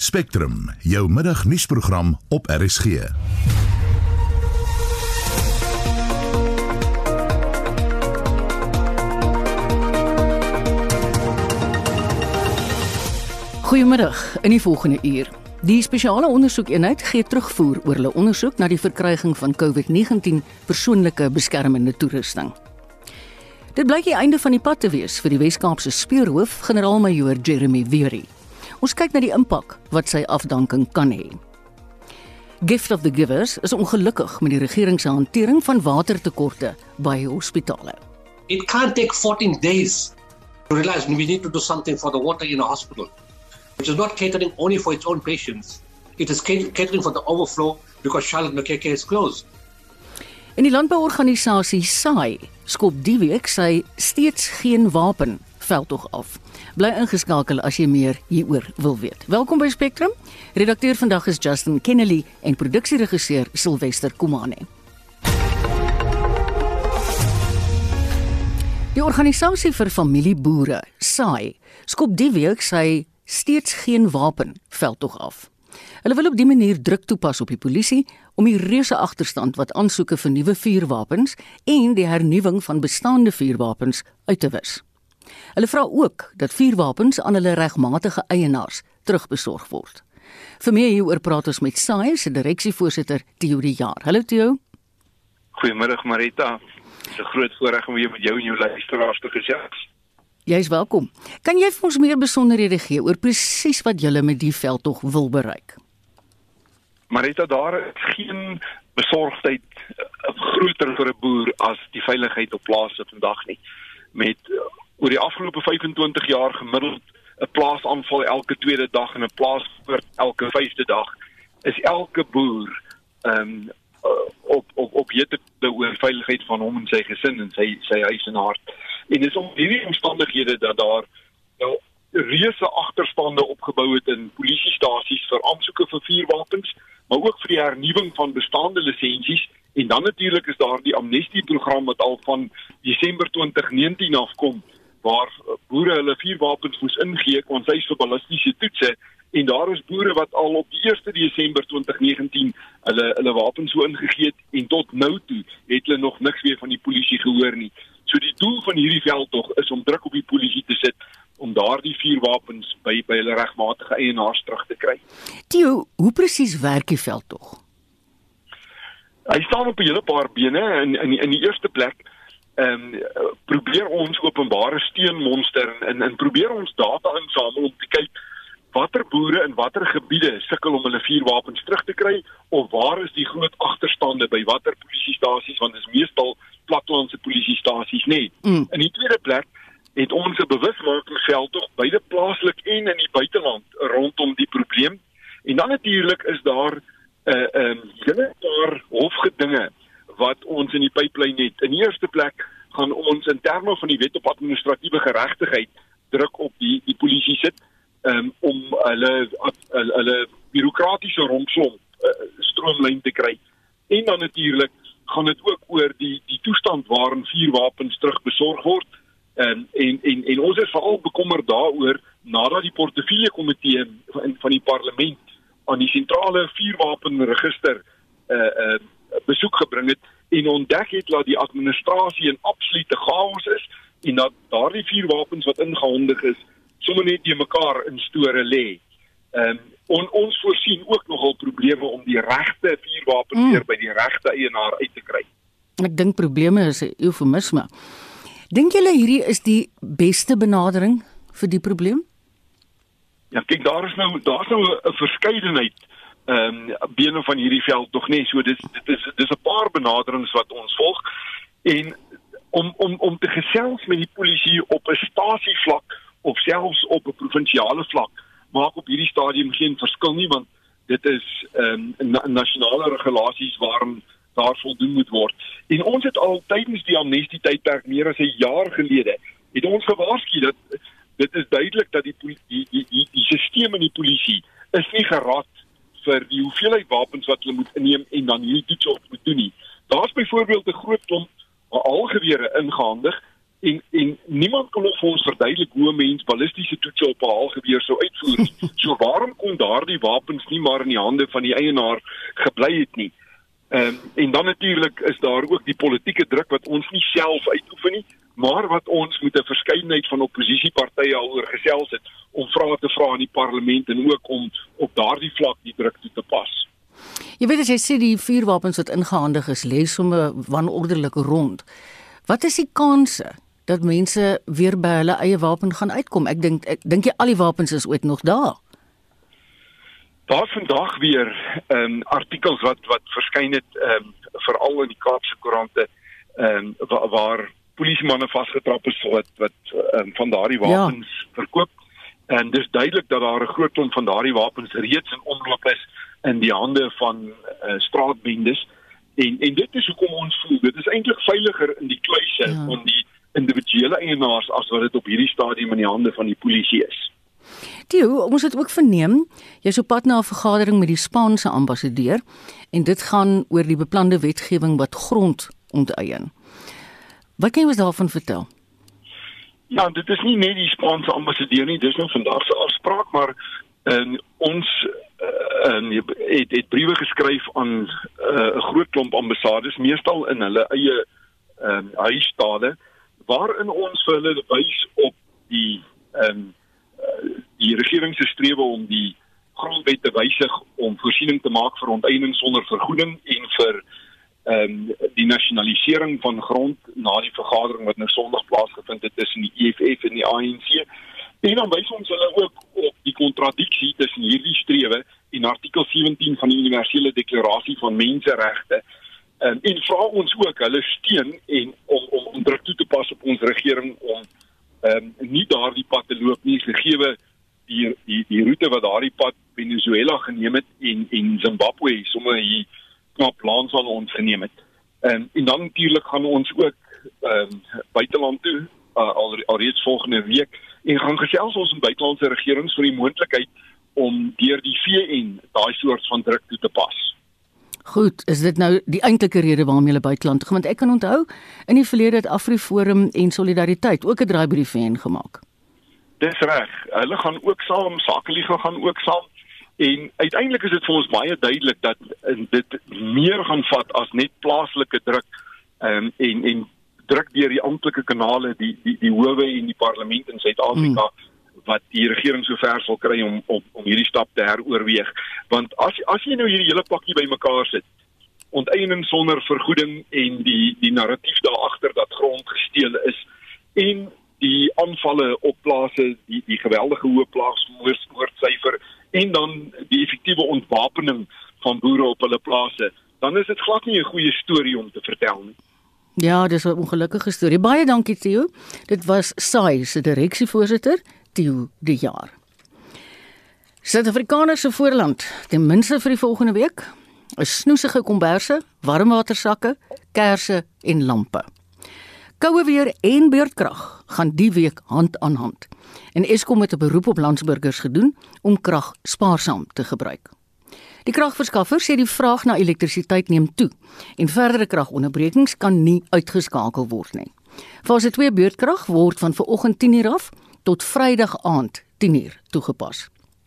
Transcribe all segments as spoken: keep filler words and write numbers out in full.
Spectrum, jou middagnuusprogram op R S G. Goeiemiddag, in die volgende uur. Die spesiale ondersoekeenheid gee terugvoer oor hulle ondersoek na die verkryging van COVID negentien persoonlike beskermende toerusting. Dit blyk die einde van die pad te wees vir die Wes-Kaapse speurhoof, generaal-majoor Jeremy Weary. Ons kyk na die impak wat sy afdanking kan hê. Gift of the Givers is ongelukkig met die regering se hantering van watertekorte by hospitale. It can't take fourteen days to realize we need to do something for the water in a hospital. Which is not catering only for its own patients. It is catering for the overflow because Charlotte Mackenzie is closed. En die landbouorganisasie S A I skop die week sy steeds geen wapen veldtog af. Bly ingeskakel as jy meer hieroor wil weet. Welkom by Spectrum. Redakteur vandag is Justin Kennedy en produksieregisseur Sylvester Kumane. Die organisasie vir familieboere, S A I, skop die week sy steeds geen wapen veldtog af. Hulle wil op die manier druk toepas op die polisie om die reuse agterstand wat aansoeke vir nuwe vuurwapens en die hernuwing van bestaande vuurwapens uit te wis. Hulle vra ook dat vuurwapens aan hulle regmatige eienaars terugbesorg word. Vir meer hieroor praat ons met S A I se direksievoorsitter Theo de Jaar. Hallo Theo. Goeiemiddag Marita. Dit is 'n groot voorreg om hier met jou en jou luisteraars te gesels. Jy is welkom. Kan jy vir ons meer besonderhede gee oor presies wat julle met die veldtog wil bereik? Marita, daar is geen besorgdheid groter vir 'n boer as die veiligheid op plase vandag nie. Met oor die afgelope vyfentwintig jaar gemiddeld 'n plaasaanval elke tweede dag en 'n plaasmoord elke vyfde dag, is elke boer um, op op op hitte oor veiligheid van hom en sy gesin en sy sy huis en hart. En dis om hierdie omstandighede dat daar nou reuse agterstande opgebou het in polisiestasies vir aansoeke vir vuurwapens, maar ook vir die hernuwing van bestaande lisensies. En dan natuurlik is daar die amnestieprogram wat al van Desember twintig negentien afkom, waar boere hulle vuurwapens moes ingee, konsys vir ballistiese toetse, en daar is boere wat al op die eerste Desember twintig negentien hulle hulle wapens so ingegee het, en tot nou toe het hulle nog niks weer van die polisie gehoor nie. So die doel van hierdie veldtog is om druk op die polisie te sit om daardie vuurwapens by by hulle regmatige eienaars terug te kry. Theo, hoe presies werk die veldtog? Hy staan op 'n hele paar bene. In in, in die eerste plek ehm um, probeer ons openbare steunmonster en, en en probeer ons data insamel om te kyk watter boere in watter gebiede sukkel om hulle vuurwapens terug te kry, of waar is die groot agterstande by watter polisiestasies, want dit is meestal plattelandse polisiestasies nie. Mm. In die tweede plek het ons 'n bewusmakingsveldtog beide plaaslik en in die buiteland rondom die probleem. En dan natuurlik is daar 'n uh, 'n um, hele paar hofgedinge wat ons in die pyplyn het. In die eerste plek gaan ons in terme van die wet op administratiewe geregtigheid druk op die die polisie sit um, om hulle hulle, hulle bureaukratiese rompslomp uh, stroomlyn te kry. En dan natuurlik gaan dit ook oor die die toestand waarin vuurwapens terugbesorg word. En en en, en ons is veral bekommerd daaroor nadat die portefeulje komitee van, van die parlement aan die sentrale vuurwapenregister uh, uh, besoek gebring het en ontdek het dat die administrasie in absolute chaos is en dat daardie vuurwapens wat ingehandig is sommer net die mekaar in store lê. Um, on, ons voorsien ook nogal probleme om die regte vuurwapen mm. weer by die regte eienaar uit te kry. Ek dink probleme is 'n eufemisme. Dink julle hierdie is die beste benadering vir die probleem? Ja, kyk, daar is nou daar's nou 'n verskeidenheid ehm um, bene van hierdie veld tog nie. So dis dit is dis 'n paar benaderings wat ons volg en om om om te gesels met die polisie op 'n stasievlak of selfs op 'n provinsiale vlak maak op hierdie stadium geen verskil nie, want dit is ehm um, na, nasionale regulasies waarin daar voldoen moet word. En ons het al tydens die amnestie tydperk meer as 'n jaar gelede het ons gewaarsku dat dit is duidelik dat die die die die, die stelsel in die polisie is nie gerad vir die hoeveelheid wapens wat hulle moet inneem en dan hierdie toets op moet doen nie. Daar's byvoorbeeld 'n groot klomp algewere ingehandig En, en niemand kan nog vir ons verduidelik hoe 'n mens ballistiese toetse op 'n haalgeweer sou uitvoer nie. So waarom kon daardie wapens nie maar in die hande van die eienaar gebly het nie? Um, en dan natuurlik is daar ook die politieke druk wat ons nie self uitoefen nie, maar wat ons met 'n verskeidenheid van oppositiepartye al oor gesels het, om vrae te vra in die parlement en ook om op daardie vlak die druk toe te pas. Jy weet as jy sê die vuurwapens wat ingehandig is, lê sommer wanordelik rond. Wat is die kanse dat mense weer by hulle eie wapen gaan uitkom? Ek dink ek dink jy al die wapens is ooit nog daar. Daar vandag weer um, artikels wat wat verskyn het um, veral in die Kaapse koerante um, waar, waar polisiemanne vasgetrap is wat wat um, van daardie wapens ja. verkoop. En dis duidelik dat daar 'n groot klomp van daardie wapens reeds in omloop is in die hande van uh, straatbendes. En en dit is hoekom ons voel dit is eintlik veiliger in die kluise ja. van die individuele eienaars as wat dit op hierdie stadium in die hande van die polisie is. Theo, ons het ook verneem, jy's op pad na 'n vergadering met die Spaanse ambassadeur en dit gaan oor die beplande wetgewing wat grond onteien. Wat kan jy ons daarvan vertel? Ja, dit is nie net die Spaanse ambassadeur nie, dis nou vandag se afspraak, maar uh, ons uh, uh, het, het briewe geskryf aan 'n uh, groot klomp ambassades, meestal in hulle eie uh, huisstade, waarin ons vir hulle wys op die um, die regering se strewe om die grondwet te wysig om voorsiening te maak vir onteiening sonder vergoeding en vir um, die nasionalisering van grond na die vergadering wat nou Sondag plaasgevind het tussen die E F F en die A N C. En dan wys ons hulle ook op die kontradiksie tussen hierdie strewe en artikel sewentien van die Universele Deklarasie van Menseregte. Um, en vra ons ook hulle steun en om om, om druk toe te pas op ons regering om Um, nie daardie pad te loop nie, gegee die, die, die route wat daardie pad Venezuela geneem het en, en Zimbabwe sommer hier knap langs aan ons geneem het. Um, en dan natuurlik gaan ons ook um, buiteland toe, uh, al, alreeds volgende week, en gaan gesels ons in buitelandse regerings vir die moontlikheid om deur die V N daai soort van druk toe te pas. Goed, is dit nou die eintlike rede waarom jy buiteland gaan? Want ek kan onthou, in die verlede het AfriForum en Solidariteit ook 'n draai by die V N gemaak. Dis reg, hulle gaan ook saam, Sakeliga gaan ook saam, en uiteindelik is dit vir ons baie duidelik dat dit meer gaan vat as net plaaslike druk, um, en, en druk deur die amptelike kanale, die, die, die howe en die parlement in Suid-Afrika, mm. wat die regering so ver sal kry om, om, om hierdie stap te heroorweeg. Want as, as jy nou hierdie hele pakkie bymekaar sit, onteiening sonder vergoeding en die, die narratief daarachter dat grond gesteel is, en die aanvalle op plase, die, die geweldige hoë plaasmoordsyfer, en dan die effektiewe ontwapening van boere op hulle plase, dan is dit glad nie 'n goeie storie om te vertel nie. Ja, dis 'n ongelukkige storie. Baie dankie, Theo. Dit was S A I se direksievoorsitter, Theo de Jaar. Suid-Afrikaners se voorland, ten minste vir die volgende week, is snoesige komberse, warmwatersakke, kersse en lampe. Koue weer en beurtkrag gaan die week hand aan hand. En Eskom het 'n beroep op landsburgers gedoen om krag spaarsaam te gebruik. Die kragverskaffer sê die vraag na elektrisiteit neem toe en verdere kragonderbrekings kan nie uitgeskakel word nie. Fase twee beurtkrag word van vanoggend tien uur af tot Vrydag aand tien uur toegepas.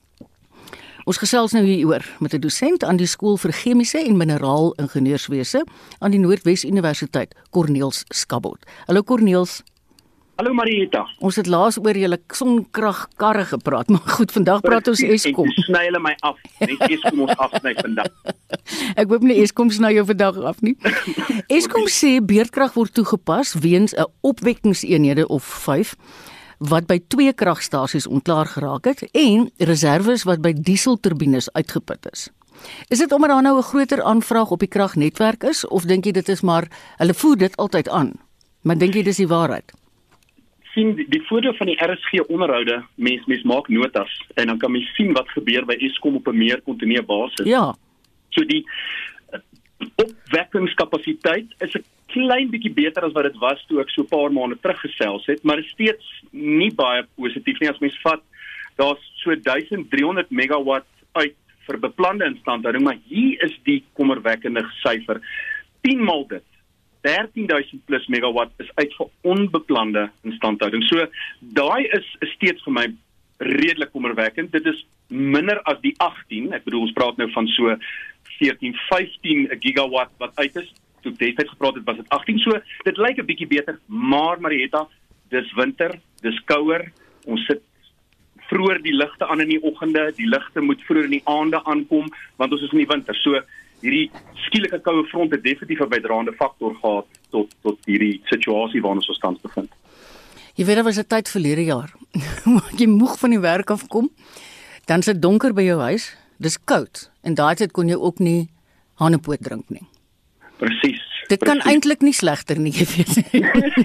Ons gesels nou hieroor met 'n dosent aan die skool vir chemiese en mineraal ingenieurswese aan die Noordwes Universiteit, Corneels Skabot. Hallo Corneels. Hallo Marieta. Ons het laas oor julle sonkragkarre gepraat, maar goed, vandag praat ons Eskom. Ek sny hulle my af. Net Eskom ons afsny vandag. Ek hoop nie Eskom sny jou vandag af nie. Eskom sê beurtkrag word toegepas weens 'n opwekkingseenhede of vyf wat by twee kragstasies ontklaar geraak het en reserves wat by dieselturbines uitgeput is. Is dit omdat daar nou 'n groter aanvraag op die kragnetwerk is of dink jy dit is maar hulle voer dit altyd aan? Maar dink jy dis die waarheid? Sien die, die voordeel van die R S G onderhoude, mens mens maak notas en dan kan mens sien wat gebeur by Eskom op 'n meer kontinuer basis. Ja. So die uh, opwekkingskapasiteit is 'n klein bietjie beter as wat dit was toe ek so 'n paar maande terug gesels het, maar is steeds nie baie positief nie as mens vat. Daar's so duisend driehonderd megawatt uit vir beplande instandhouding, maar hier is die kommerwekkende syfer. tien maal dit dertien duisend plus megawatt is uit vir onbeplande instandhouding. So, daai is, is steeds vir my redelik kommerwekkend. Dit is minder as die agttien, ek bedoel, ons praat nou van so veertien, vyftien gigawatt wat uit is. Toe ek destyds gepraat het, was dit agttien, so dit lyk 'n bietjie beter, maar Marietta, dis winter, dis kouer, ons sit vroeër die ligte aan in die oggende, die ligte moet vroeër in die aande aankom, want ons is in die winter, so hierdie skielike koue front het definitief 'n bydraende faktor gehad tot, tot hierdie situasie waarin ons ons tans bevind. Jy weet, daar was 'n tyd verlede jaar, jy moeg van die werk afkom, dan is dit donker by jou huis, dis koud, en daai tyd kon jy ook nie hanepoot drink nie. Presies. Dit kan eintlik nie slegter nie, jy weet.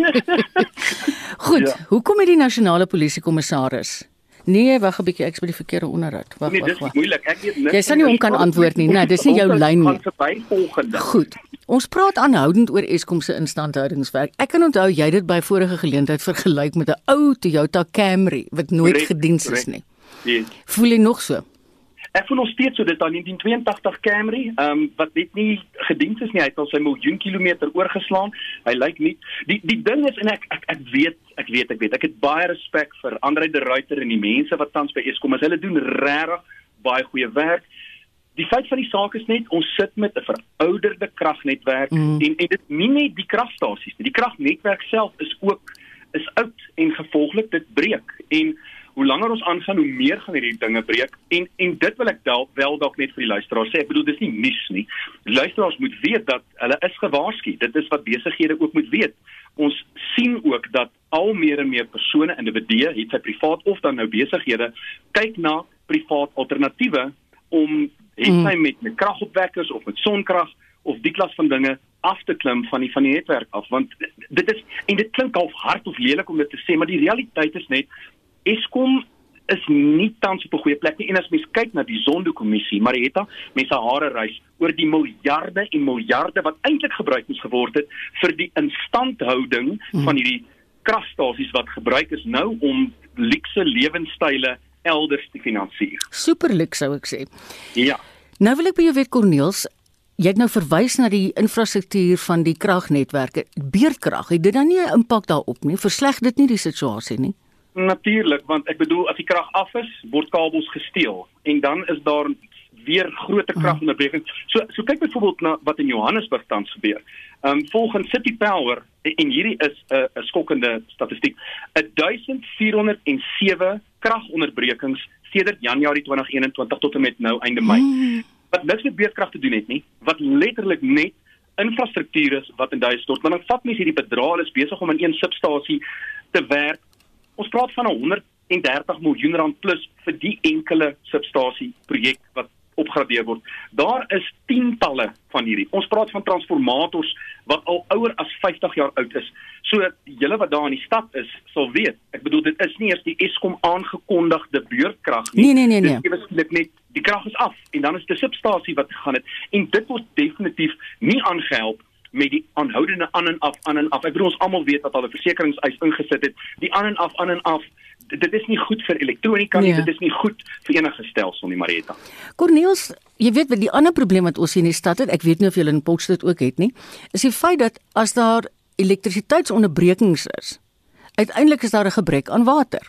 Goed, ja. Hoekom het die nasionale polisiekommissaris? Nee, wag 'n bietjie, ek is by die verkeerde onderhoud. Wag, nee, wag, dis wag. moeilik. Ek weet niks. Jy sal nie om kan antwoord nie. Nee, dis nie jou lyn nie. nie. Goed. Ons praat aanhoudend oor Eskom se instandhoudingswerk. Ek kan onthou jy het dit by vorige geleentheid vergelyk met 'n ou Toyota Camry wat nooit Correct, gediens correct. is nie. Yes. Voel jy nog so? Ek voel nog steeds so, dit is aan negentien tweeëntagtig Camry, um, wat net nie gediens is nie, hy het al sy miljoen kilometer oorgeslaan, hy lyk nie, die, die ding is, en ek, ek, ek weet, ek weet, ek weet, ek het baie respek vir Andre de Ruyter en die mense wat tans by Eskom is, hulle doen regtig baie goeie werk. Die feit van die saak is net, ons sit met 'n verouderde kragnetwerk, mm. en, en dit nie net die kragstasies nie, die kragnetwerk self is ook, is oud, en gevolglik dit breek, en hoe langer ons aangaan, hoe meer gaan hierdie dinge breek, en, en dit wil ek wel, wel dalk net vir die luisteraars sê, ek bedoel, dis nie nuus nie, die luisteraars moet weet dat hulle is gewaarsku, dit is wat besighede ook moet weet, ons sien ook dat al meer en meer persone, individue, het sy privaat of dan nou besighede, kyk na privaat alternatiewe, om, het sy met, met kragopwekkers, of met sonkrag, of die klas van dinge, af te klim van die, van die netwerk af, want dit is, en dit klink half hard of lelik om dit te sê, maar die realiteit is net, Eskom is nie tans op 'n goeie plek nie, en as mens kyk na die Zondo-kommissie, Marietta, mense hare reis oor die miljarde en miljarde wat eintlik gebruik moes geword het vir die instandhouding hmm. van hierdie kragstasies wat gebruik is nou om luukse lewenstyle elders te finansier. Super luks sou ek sê. Ja. Nou wil ek by jou weet, Corneels, jy het nou verwys na die infrastruktuur van die kragnetwerke, beurtkrag, het dit dan nie 'n impak daarop nie? Versleg dit nie die situasie nie? Natuurlik, want ek bedoel, as die krag af is, word kabels gesteel, en dan is daar weer groter kragonderbreking. So, so kyk byvoorbeeld na wat in Johannesburg tans gebeur. Um, volgens City Power, en hierdie is 'n uh, uh, skokkende statistiek, duisend vierhonderd sewe kragonderbrekings sedert Januarie twintig eenentwintig tot en met nou einde Mei. Mm. Wat niks met beurtkrag te doen het nie, wat letterlik net infrastruktuur is wat in duie stort. Maar dan vat mens hierdie bedrae, is besig om in een substasie te werk. Ons praat van honderd en dertig miljoen rand plus vir die enkele substasie projek wat opgradeer word. Daar is tientalle van hierdie. Ons praat van transformators wat al ouer as vyftig jaar oud is. So julle wat daar in die stad is, sal weet. Ek bedoel, dit is nie eers die Eskom aangekondigde beurtkrag nie. Nee, nee, nee, nee. Dit is eintlik net die krag is af en dan is die substasie wat gegaan het. En dit word definitief nie aangehelp met die aanhoudende aan en af, aan en af. Ek bedoel, ons almal weet dat al 'n versekeringseis ingesit het. Die aan en af, aan en af. Dit is nie goed vir elektronika nie, nee. Dit is nie goed vir enige stelsel nie, Marietta. Corneels, jy weet wat die ander probleem wat ons hier in die stad het, ek weet nie of julle in Potchefstroom ook het nie, is die feit dat as daar elektrisiteitsonderbrekings is, uiteindelik is daar 'n gebrek aan water.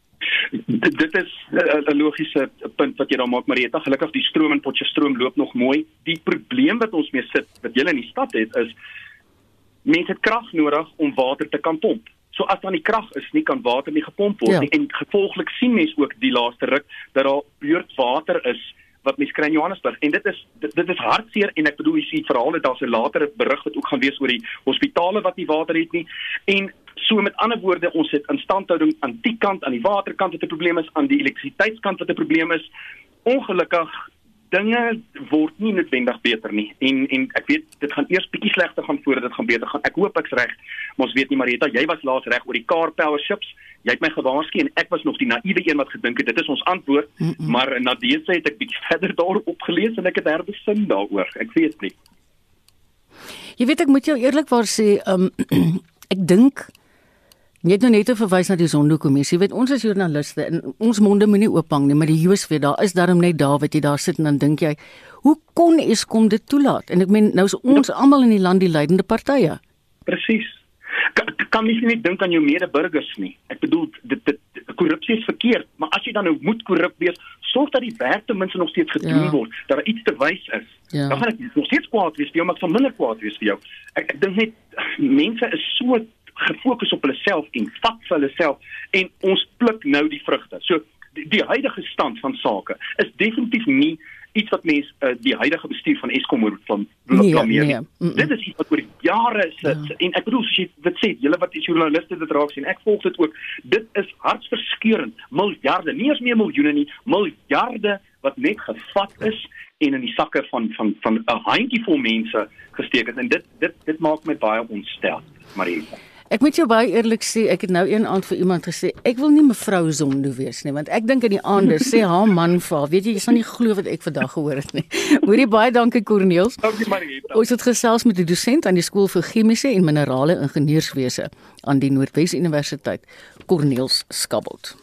Dit, dit is 'n logiese punt wat jy daar maak, Marietta. Gelukkig die stroom in Potchefstroom loop nog mooi. Die probleem wat ons mee sit, wat julle in die stad het, is mense het krag nodig om water te kan pomp. So as dan die krag is nie, kan water nie gepomp word nie. Ja. En gevolglik sien mens ook die laaste ruk dat daar beurtwater is wat mens kry in Johannesburg. En dit is dit, dit is hartseer en ek bedoel jy sien verhale, daar's 'n latere berig wat ook gaan wees oor die hospitale wat nie water het nie. En so met ander woorde, ons het instandhouding aan die kant, aan die waterkant wat 'n probleem is, aan die elektrisiteitskant wat 'n probleem is. Ongelukkig dinge word nie noodwendig beter nie. En en ek weet dit gaan eers bietjie slegter gaan voordat dit gaan beter gaan. Ek hoop ek's reg, maar ons weet nie, Marietta, jy was laas reg oor die car power ships. Jy het my gewaarsku en ek was nog die naïewe een wat gedink het dit is ons antwoord, mm -mm. maar na dese het ek bietjie verder daarop opgelees en ek het herbesin daaroor. Ek weet nie. Jy weet, ek moet jou eerlikwaar sê, um, ek dink jy het nou net verwys na die Zondo-kommissie. Weet, ons as joernaliste en ons monde moenie oophang nie, maar die Joos weet, daar is daarom net daar wat jy daar sit en dan dink jy, hoe kon Eskom dit toelaat? En ek meen, nou is ons almal in die land die leidende partye. Presies. Kan, kan mens nie dink aan jou medeburgers nie. Ek bedoel, dit, dit, korrupsie is verkeerd, maar as jy dan nou moet korrup wees, sorg dat die werk ten minste nog steeds gedoen ja. word, dat daar iets te wys is. Ja. Dan gaan ek nog steeds kwaad wees vir jou, maar ek sal minder kwaad wees vir jou. Ek, ek dink net, mense is so gefokus op hulle self en vat vir hulle self, en ons pluk nou die vrugte. So, die, die huidige stand van sake is definitief nie iets wat mens uh, die huidige bestuur van Eskom moet van blameer. Nee, nee. Mm -mm. Dit is iets wat oor jare is, ja. en ek bedoel, soos jy dit sê, julle wat die journaliste dit raak sien, ek volg dit ook, dit is hartverskeurend, miljarde, nie eens meer miljoene nie, miljarde wat net gevat is en in die sakke van van van 'n handjievol mense gesteek het, en dit dit dit maak my baie ontstel, Marieta. Ek moet jou baie eerlik sê, ek het nou een aand vir iemand gesê, ek wil nie mevrou Zondo wees nie, want ek dink in die aande sê haar man vir, weet jy, jy sal nie glo wat ek vandag gehoor het nie. Hoorie, baie dankie Corneels. Dankie Marieta. Ons het gesels met 'n dosent aan die skool vir chemiese en minerale ingenieurswese aan die Noordwes Universiteit, Corneels Skabbelt.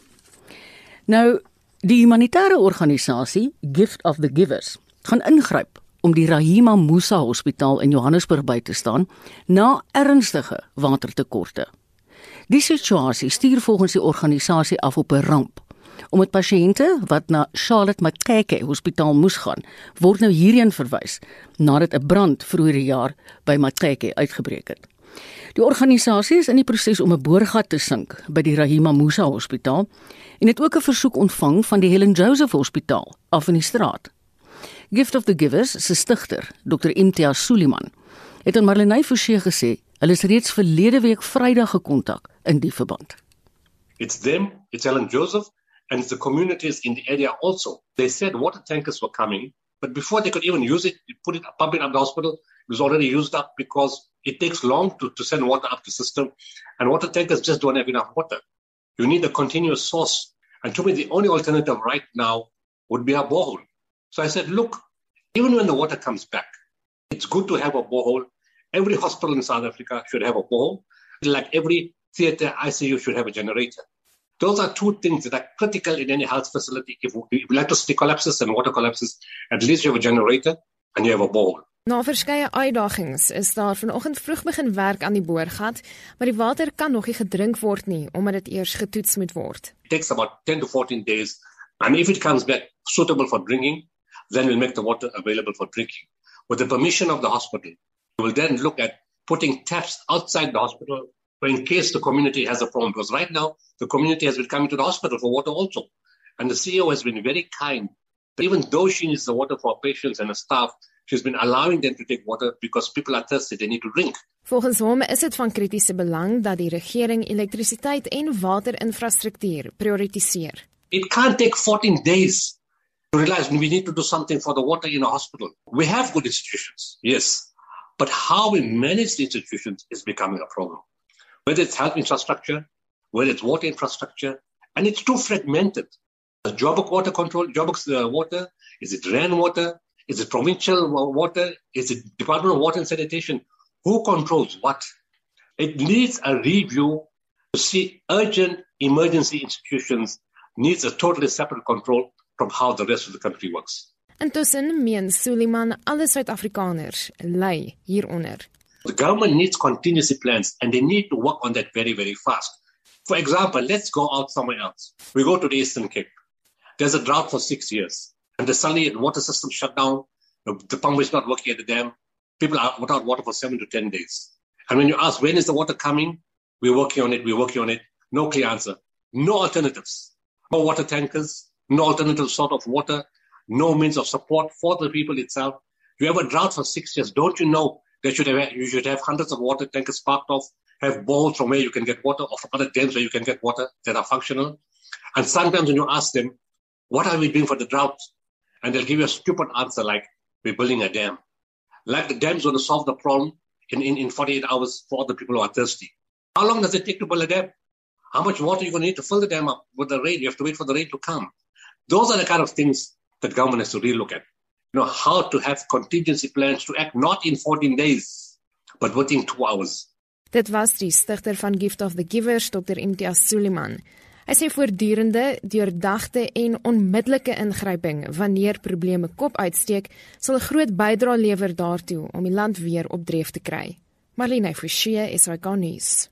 Nou, die humanitêre organisasie Gift of the Givers gaan ingryp om die Rahima Moosa Hospitaal in Johannesburg by te staan na ernstige watertekorte. Die situasie stuur volgens die organisasie af op 'n ramp. Omdat pasiënte wat na Charlotte Maxeke Hospitaal moes gaan, word nou hierheen verwys nadat 'n brand vroeër jaar by Maxeke uitgebreek het. Die organisasie is in die proses om 'n boorgat te sink by die Rahima Moosa Hospitaal en het ook 'n versoek ontvang van die Helen Joseph Hospitaal af in die straat. Gift of the Givers se stigter, dokter Imtiaz Suliman, het aan Marlenae Forsie gesê, hulle is reeds verlede week Vrydag gekontak in die verband. It's them, it's Helen Joseph, and it's the communities in the area also. They said water tankers were coming, but before they could even use it, they put it, pump it up the hospital, it was already used up because it takes long to, to send water up the system, and water tankers just don't have enough water. You need a continuous source, and to me the only alternative right now would be a borehole. So I said, look, even when the water comes back, it's good to have a borehole. Every hospital in South Africa should have a borehole. Like every theatre, I C U should have a generator. Those are two things that are critical in any health facility. If electricity collapses and water collapses, at least you have a generator and you have a borehole. Na verskeie uitdagings is daar vanoggend vroeg begin werk aan die boorgat, maar die water kan nog nie gedrink word nie, omdat dit eers getoets moet word. It takes about ten to fourteen days, and if it comes back suitable for drinking, then we'll make the water available for drinking. With the permission of the hospital, we will then look at putting taps outside the hospital in case the community has a problem. Because right now, the community has been coming to the hospital for water also. And the C E O has been very kind. But even though she needs the water for her patients and her staff, she's been allowing them to take water because people are thirsty, they need to drink. Volgens hom is dit van kritiese belang dat die regering elektrisiteit en waterinfrastruktuur prioritiseer. It can't take fourteen days to realize we need to do something for the water in a hospital. We have good institutions, yes, but how we manage the institutions is becoming a problem. Whether it's health infrastructure, whether it's water infrastructure, and it's too fragmented. The Joburg water control, Joburg's uh, water, is it rainwater, is it provincial water, is it Department of Water and Sanitation? Who controls what? It needs a review to see urgent emergency institutions needs a totally separate control from how the rest of the country works. Intussen meen Suliman alle Suid-Afrikaners ly hieronder. The government needs contingency plans and they need to work on that very, very fast. For example, let's go out somewhere else. We go to the Eastern Cape. There's a drought for six years and the suddenly the water system shut down. The pump is not working at the dam. People are without water for seven to ten days. And when you ask, when is the water coming? We're working on it, we're working on it. No clear answer. No alternatives. No water tankers. No alternative sort of water, no means of support for the people itself. You have a drought for six years. Don't you know that should have, you should have hundreds of water tankers parked off, have bowls from where you can get water, or from other dams where you can get water that are functional. And sometimes when you ask them, what are we doing for the drought? And they'll give you a stupid answer like, we're building a dam. Like the dam's going to solve the problem in, in, in forty-eight hours for all the people who are thirsty. How long does it take to build a dam? How much water are you going to need to fill the dam up with the rain? You have to wait for the rain to come. Those are the kind of things that government has to relook at. You know, how to have contingency plans to act not in fourteen days, but within two hours. Dit was die stigter van Gift of the Givers, dokter Imtiaz Suliman. Hy sê voortdurende, deurdagte en onmiddellike ingryping wanneer probleme kop uitsteek, sal 'n groot bydrae lewer daartoe om die land weer op dreef te kry. Marlene Forsie, S A K nuus.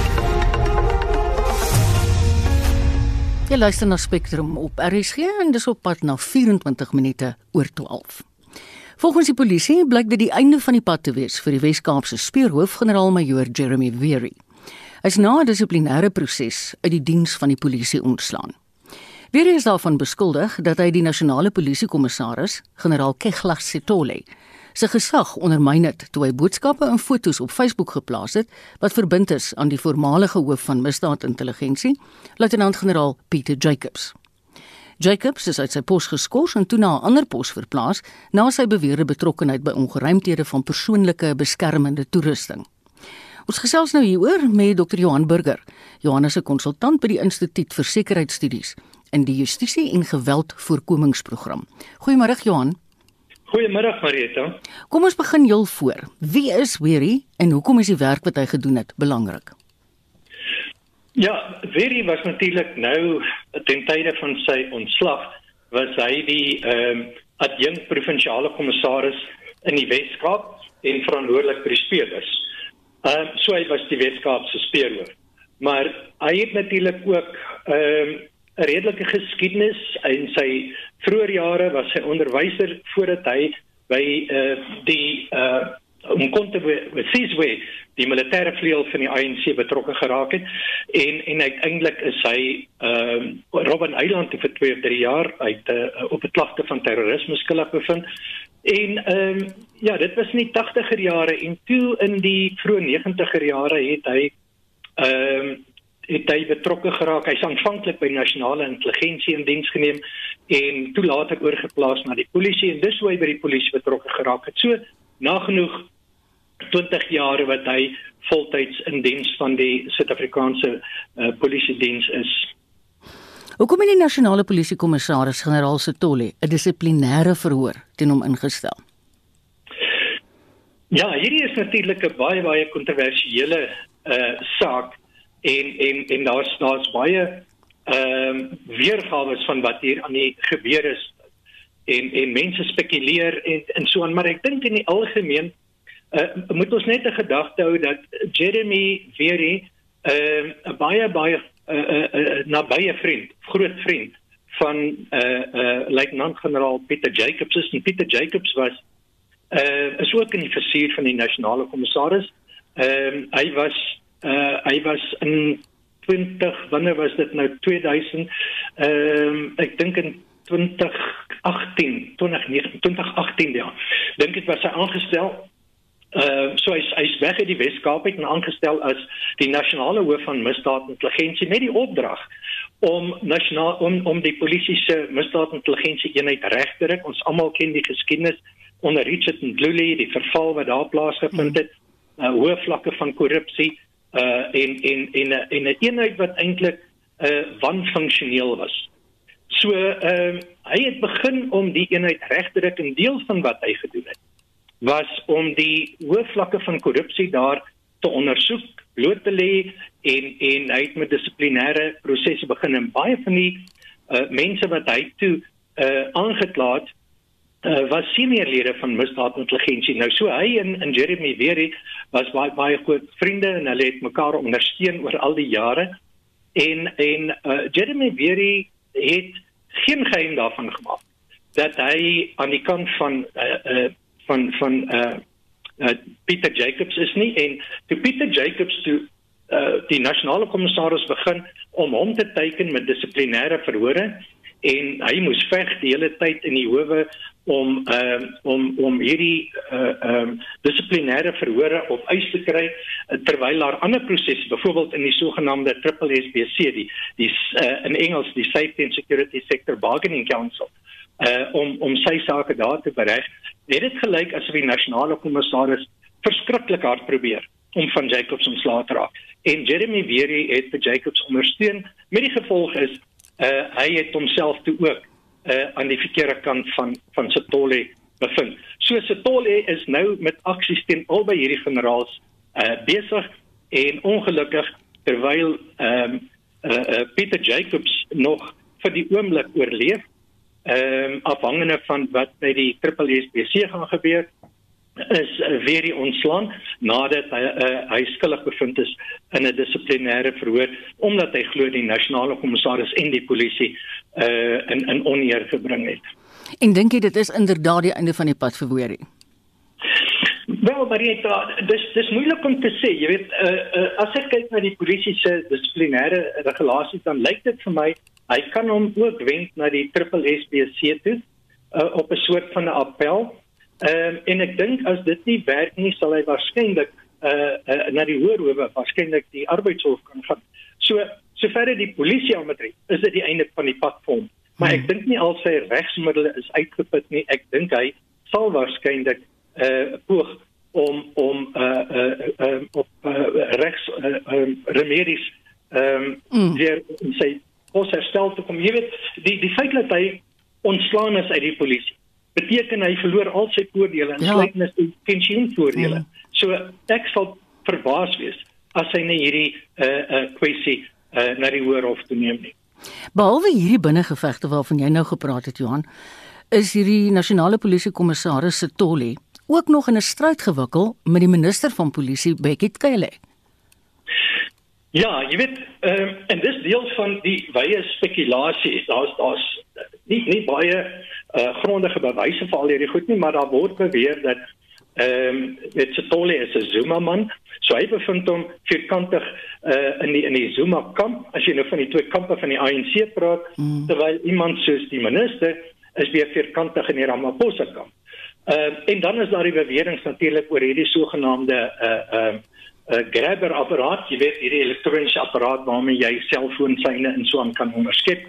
Jy luister na Spectrum op R S G en dis op pad na vyf-en-twintig minute oor twaalf. Volgens die polisie blyk dit die einde van die pad te wees vir die Wes-Kaapse speurhoof generaal-majoor Jeremy Weary. Hy is na 'n dissiplinêre proses uit die diens van die polisie ontslaan. Weary is daarvan beskuldig dat hy die nasionale polisiekommissaris, generaal Kegla Setole, sy gesag ondermyn het toe hy boodskappe en foto's op Facebook geplaas het wat verbind is aan die voormalige hoof van misdaadintelligensie, luitenant-generaal Peter Jacobs. Jacobs is uit sy pos geskort en toe na 'n ander pos verplaas na sy beweerde betrokkenheid by ongeruimthede van persoonlike beskermende toerusting. Ons gesels nou hieroor met dokter Johan Burger. Johan is 'n konsultant by die Instituut vir Sekuriteitsstudies in die Justisie en Geweldvoorkomingsprogram. Goeiemôre Johan. Goeiemiddag Marieta. Kom ons begin heel voor. Wie is Weary en hoekom is die werk wat hy gedoen het belangrik? Ja, Weary was natuurlik nou ten tye van sy ontslag was hy die ehm um, adjunkt provinsiale kommissaris in die Wes-Kaap en verantwoordelik vir die speurders. Ehm um, so hy was die Wes-Kaapse speurhoof. Maar hy het natuurlik ook ehm um, 'n redelike geskiedenis. In sy vroeë jare was hy onderwyser voordat hy by uh, die uh, Umkhonto-we-Sizwe, die militêre vleuel van die I N C betrokke geraak het. En en uiteindelik is hy uh, Robben Island vir twee of drie jaar uit uh, op 'n klagte van terrorisme skuldig bevind. En um, ja, dit was in die tagtiger jare en toe in die vroeë negentiger jare het hy um, het hy betrokke geraak. Hy is aanvanklik by nasionale intelligensie in diens geneem en toe later oorgeplaas na die polisie en dis hoe hy by die polisie betrokke geraak het. So nagenoeg twintig jare wat hy voltyds in diens van die Suid-Afrikaanse uh, polisiediens is. Hoekom het die nasionale polisiekommissaris generaal Setole 'n dissiplinêre verhoor teen hom ingestel? Ja, hierdie is natuurlik 'n baie baie kontroversiële uh, saak. En en en daar's daar's baie ehm um, weergawe van wat hier aan die gebeur is en en mense spekuleer en en so aan, maar ek dink in die algemeen uh, moet ons net 'n gedagte hou dat Jeremy Weary ehm uh, 'n baie baie uh, uh, uh, nabye vriend, groot vriend van uh, uh, luitenant-generaal Peter Jacobs is. En Peter Jacobs was uh, is ook in die vizier van die nasionale kommissaris. Ehm uh, hy was Uh, hy was in twintig, wanneer was dit nou, tweeduisend, um, ek dink in twintig agtien, twintig agtien ja, dink ek was hy aangestel, uh, so hy, hy is weg uit die Wes-Kaap en aangestel as die nasionale hoof van misdaadintelligensie met die opdrag om, nasionaal, om, om die polisie se misdaadintelligensie eenheid reg te ruk. Ons almal ken die geskiedenis onder Richard Ndluli, die verval wat daar plaasgevind het, uh, hoë vlakke van korrupsie, Uh, en en en en 'n eenheid wat eintlik uh, wanfunksioneel was. So uh, hy het begin om die eenheid reg te ruk en deel van wat hy gedoen het was om die hoë vlakke van korrupsie daar te ondersoek, bloot te lê en en hy het met dissiplinêre prosesse begin en baie van die uh, mense wat hy toe uh, aangekla het Uh, was seniorlede van misdaadintelligensie. Nou so hy en, en Jeremy Weary was baie baie goed vriende en hulle het mekaar ondersteun oor al die jare. En en uh, Jeremy Weary het geen geheim daarvan gemaak dat hy aan die kant van uh, uh, van van uh, uh, Peter Jacobs is nie. En toe Peter Jacobs toe uh, die nasionale kommissaris begin om hom te teiken met dissiplinêre verhore en hy moes veg die hele tyd in die howe om uh, om om hierdie uh, um, dissiplinêre verhore op eis te kry uh, terwyl daar ander prosesse, byvoorbeeld in die sogenaamde triple S B C, die die uh, in Engels die Safety and Security Sector Bargaining Council, uh, om om sy sake daar te bereg, het dit gelyk asof die nasionale kommissaris verskriklik hard probeer om van Jacobs ontslae te raak. En Jeremy Weary het vir Jacobs ondersteun, met die gevolg is uh, hy het homself toe ook Uh, aan die verkeerde kant van, van Setole bevind. So Setole is nou met aksies teen albei hierdie generaals uh, besig en ongelukkig terwyl um, uh, uh, Peter Jacobs nog vir die oomblik oorleef, um, afhangende van wat by die triple S B C gaan gebeur, is uh, weer die ontslaan nadat hy, uh, hy skuldig bevind is in 'n dissiplinêre verhoor omdat hy glo die nasionale kommissaris en die polisie uh, in in oneer gebring het. En dink jy dit is inderdaad die einde van die pad vir Boerie? Wel, Marieta, dis dis moeilik om te sê. Jy weet, uh, uh, as ek kyk na die polisie se dissiplinêre regulasies, dan lyk dit vir my hy kan hom ook wend na die triple S B C toe uh, op 'n soort van 'n appel. Um, en ek dink as dit nie werk nie, sal hy waarskynlik uh, uh, na die hoërhowe waarskynlik die arbeidshof kan gaan. So soverre die polisie aanbetref, is dit die einde van die pad vir hom. Maar hmm. ek dink nie al sy regsmiddele is uitgeput nie. Ek dink hy sal waarskynlik uh, poog om om uh, uh, uh, op uh, regs uh, uh, remedies um, mm. weer in sy pos herstel te kom. Jy weet, die die feit dat hy ontslaan is uit die polisie beteken hy verloor al sy voordele, insluitend ja. pensioenvoordele. Mm. So ek sal verbaas wees as hy nie hierdie uh, uh, kwessie uh, na die Hoërhof toe neem nie. Behalwe hierdie binnengevegte waarvan jy nou gepraat het, Johan, is hierdie nasionale polisiekommissaris Sithole ook nog in 'n stryd gewikkel met die minister van polisie, Bekkie Cele. Ja, jy weet, um, en dis deel van die wye spekulasie. Daar's daar's nie nie baie uh, grondige bewyse vir al hierdie goed nie, maar daar word beweer dat ehm um, dit Sithole is 'n Zuma man, so hy bevind hom vierkantig uh, in die in die Zuma kamp, as jy nou van die twee kampe van die A N C praat, mm. terwyl iemand soos die minister is weer vierkantig in die Ramaphosa kamp. Uh, en dan is daar die beweringe natuurlik oor hierdie sogenaamde uh, uh, uh, grabber apparaat, jy weet, hierdie elektroniese apparaat waarmee jy selfoonsyne en so aan kan onderskep,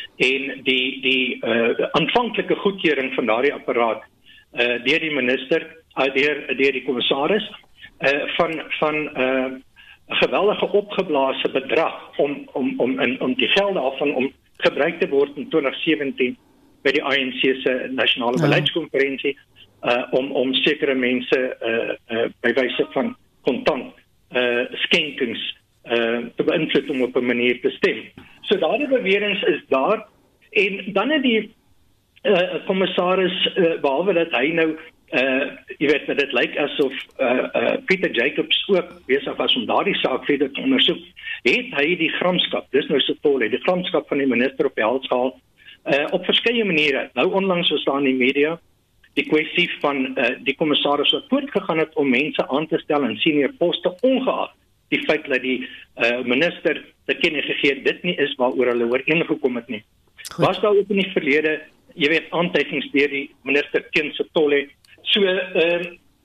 en die die uh, aanvanklike goedkeuring van daardie apparaat uh, deur die minister, uh, deur deur die kommissaris uh, van van 'n uh, geweldige opgeblaasde bedrag om om om in om die gelde af van om gebruik te word in twintig sewentien by die A N C se nasionale ja. beleidskonferensie uh, om om sekere mense uh, uh, by wyse van kontant uh, skenkings uh, te beïnvloed om op 'n manier te stem. So daardie beweringe is daar, en dan het die uh, kommissaris uh, behalwe dat hy nou uh, jy weet, dit lyk asof uh, uh, Pieter Jacobs ook besig was om daardie saak verder te ondersoek, het hy die gramskap, dis nou Sithole, die gramskap van die minister op die hals gehaal, uh, op verskeie maniere. Nou onlangs was daar in die media die kwessie van uh, die kommissaris wat voortgegaan het om mense aan te stel in senior poste, ongeag die feit dat die uh, minister te kenne gegee het, dit nie is waaroor hulle ooreengekom het nie. Goed. Was daar ook in die verlede, jy weet, aantuigings deur die minister teen Sithole. So, uh,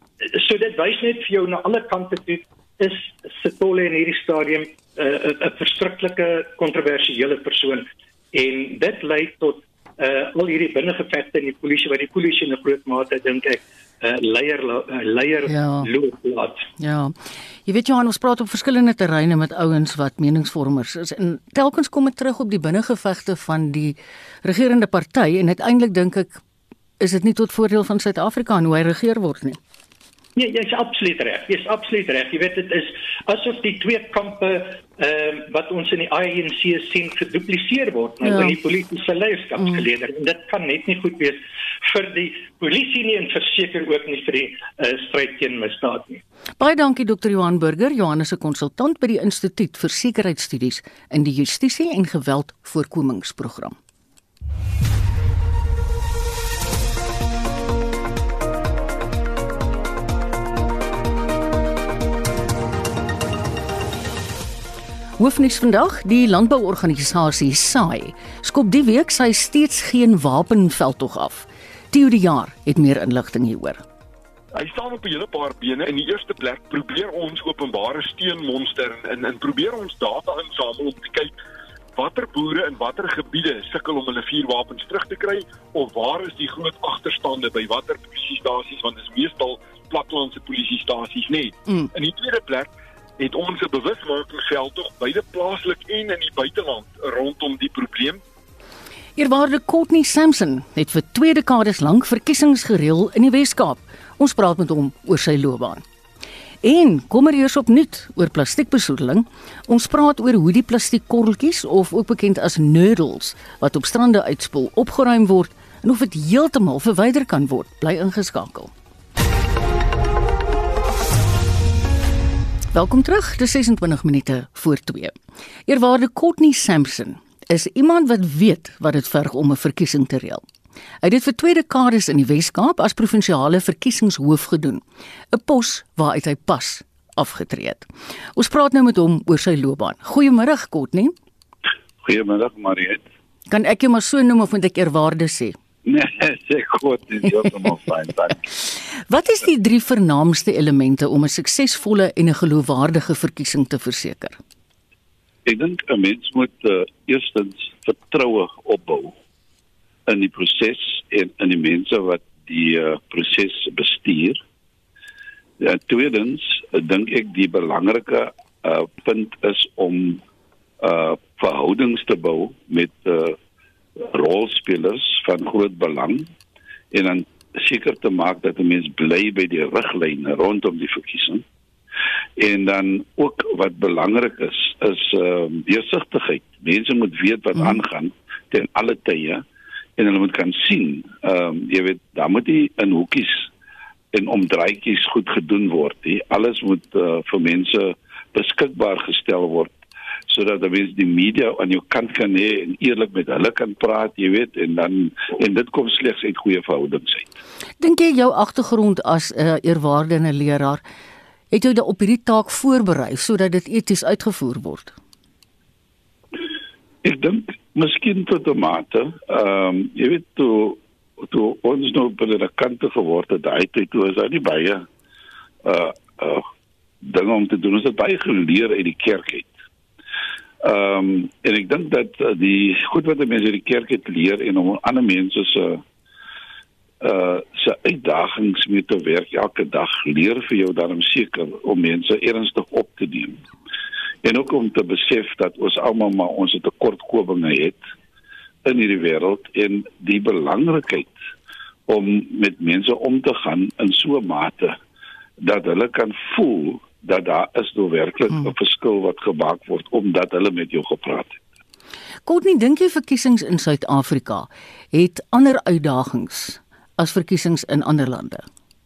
so dit wys net vir jou na alle kante toe, is Sithole in hierdie stadium 'n uh, verskriklike kontroversiële persoon, en dit lei tot uh, al hierdie binnengevegte in die polisie, wat die polisie in 'n groot mate, dink ek, uh, leier, uh, leier ja. loop laat. Ja, jy weet Johan, ons praat op verskillende terreine met ouens wat meningsvormers is, en telkens kom dit terug op die binnengevegte van die regerende party, en uiteindelik dink ek, is dit nie tot voordeel van Suid-Afrika en hoe hy regeer word nie. Nee, jy is absoluut reg. Jy is absoluut reg. Jy weet, dit is asof die twee kampe ehm uh, wat ons in die A N C sien gedupliseer word nou ja. in die politieke leierskapsgeleder. Mm. En dit kan net nie goed wees vir die polisie nie, en verseker ook nie vir die uh, stryd teen misdaad nie. Baie dankie dokter Johan Burger. Johan is 'n konsultant by die Instituut vir Sekuriteitsstudies in die Justisie en Geweldvoorkomingsprogram. Hoofnuus vandag, die landbouorganisasie S A I skop die week sy steeds geen wapenveldtog af. Theo de Jaar het meer inligting hieroor. Hy staan op 'n hele paar bene. In die eerste plek probeer ons openbare steunmonster en en probeer ons data insamel om te kyk watter boere in watter gebiede sukkel om hulle vuurwapens terug te kry, of waar is die groot agterstande by watter polisiestasies, want dit is meestal platlandse polisiestasies nie. Mm. In die tweede plek het ons 'n bewusmakingsveldtog beide plaaslik en in die buiteland rondom die probleem. Eerwaarde Courtney Sampson het vir twee dekades lank verkiesings gereël in die Wes-Kaap. Ons praat met hom oor sy loopbaan. En kom er eers opnuut oor plastiekbesoedeling. Ons praat oor hoe die plastiekkorreltjies, of ook bekend as noodles, wat op strande uitspoel, opgeruim word en of dit heeltemal verwyder kan word. Bly ingeskakel. Welkom terug, dis ses en twintig minute voor twee. Eerwaarde Courtney Sampson is iemand wat weet wat dit verg om 'n verkiesing te reël. Hy het dit vir twee dekades in die Wes-Kaap as provinsiale verkiesingshoof gedoen, 'n pos waaruit hy pas afgetree het. Ons praat nou met hom oor sy loopbaan. Goeiemôre, Courtney. Goeiemiddag, Mariet. Kan ek jou maar so noem of moet ek eerwaarde sê? Nee, sê goed, dit is heeltemal fyn, dank. Wat is die drie vernaamste elemente om 'n suksesvolle en 'n geloofwaardige verkiesing te verseker? Ek dink 'n mens moet uh, eerstens vertroue opbou in die proses en in die mense wat die uh, proses bestuur. Ja, tweedens, uh, dink ek die belangrike uh, punt is om uh, verhoudings te bou met uh, rolspelers van groot belang en dan seker te maak dat 'n mens bly by die riglyne rondom die verkiesing. En dan ook wat belangrik is, is uh, deursigtigheid. Mense moet weet wat hmm. aangaan ten alle tye en hulle moet kan sien. Um, jy weet, daar moet nie in hoekies en omdraaikies goed gedoen word. Die. Alles moet uh, vir mense beskikbaar gestel word sodat die mense die media aan jou kant kan hê en eerlik met hulle kan praat, jy weet, en dan en dit kom slegs uit goeie verhoudings uit. Dink jy jou agtergrond as 'n uh, eerwaarde en 'n leraar het jou op hierdie taak voorberei sodat dit eties uitgevoer word? Ek dink miskien tot 'n mate, ehm um, jy weet toe toe ons nou predikante geword het, daai tyd toe is daar nie baie uh uh dinge om te doen, ons het baie geleer uit die kerk uit. Ehm um, en ek dink dat uh, die goed wat mense uit die kerk het leer en om ander mense se uh se uitdagings mee te werk elke dag leer vir jou daarom seker om mense ernstig op te neem. En ook om te besef dat ons almal maar ons tekortkominge het in hierdie wêreld en die belangrikheid om met mense om te gaan in so 'n mate dat hulle kan voel dat daar is nou werklik 'n hmm. verskil wat gemaak word omdat hulle met jou gepraat het. Courtney, dink jy verkiesings in Suid-Afrika het ander uitdagings as verkiesings in ander lande?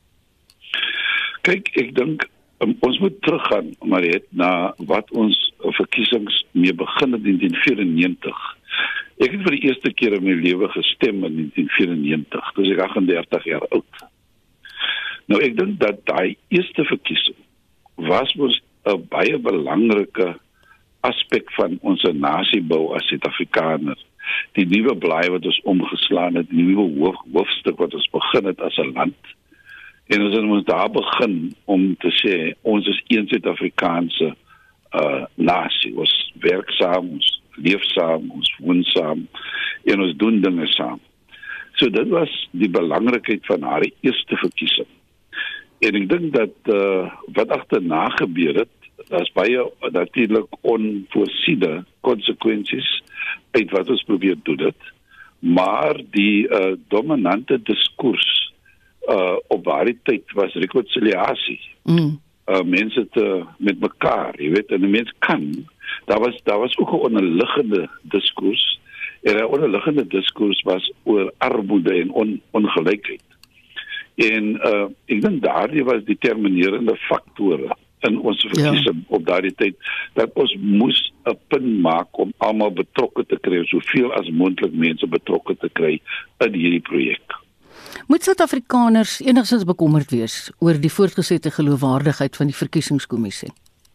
Kyk, ek dink um, ons moet teruggaan, Mariet, na wat ons verkiesings mee begin het in negentien vyrennegentig. Ek het vir die eerste keer in my lewe gestem in negentien vyrennegentig, toe ek agt en dertig jaar oud. Nou ek dink dat daai eerste verkiesing was ons 'n baie belangrike aspek van ons nasiebou as Suid-Afrikaners. Die nuwe blaai wat ons omgeslaan het, die nuwe hoof, hoofstuk wat ons begin het as 'n land. En ons het ons daar begin om te sê, ons is een Suid-Afrikaanse uh, nasie. Ons werk saam, ons leef saam, ons woon saam en ons doen dinge saam. So dit was die belangrikheid van haar eerste verkiesing. En ek dink dat uh, wat agterna gebeur het, daar's baie natuurlik onvoorsiene konsekwensies uit wat ons probeer doen dit. Maar die uh, dominante diskurs uh, op daardie tyd was rekonsiliasie. Mm. Uh, mense te met mekaar, jy weet, en 'n mens kan. Daar was daar was ook 'n onderliggende diskurs. En 'n onderliggende diskurs was oor armoede en on, ongelykheid. En uh, ek dink daardie was determinerende faktore in ons verkiesing ja. op daardie tyd, dat ons moes 'n punt maak om almal betrokke te kry, soveel as moontlik mense betrokke te kry in hierdie projek. Moet Suid-Afrikaners enigstens bekommerd wees oor die voortgesette geloofwaardigheid van die verkiesingskommissie?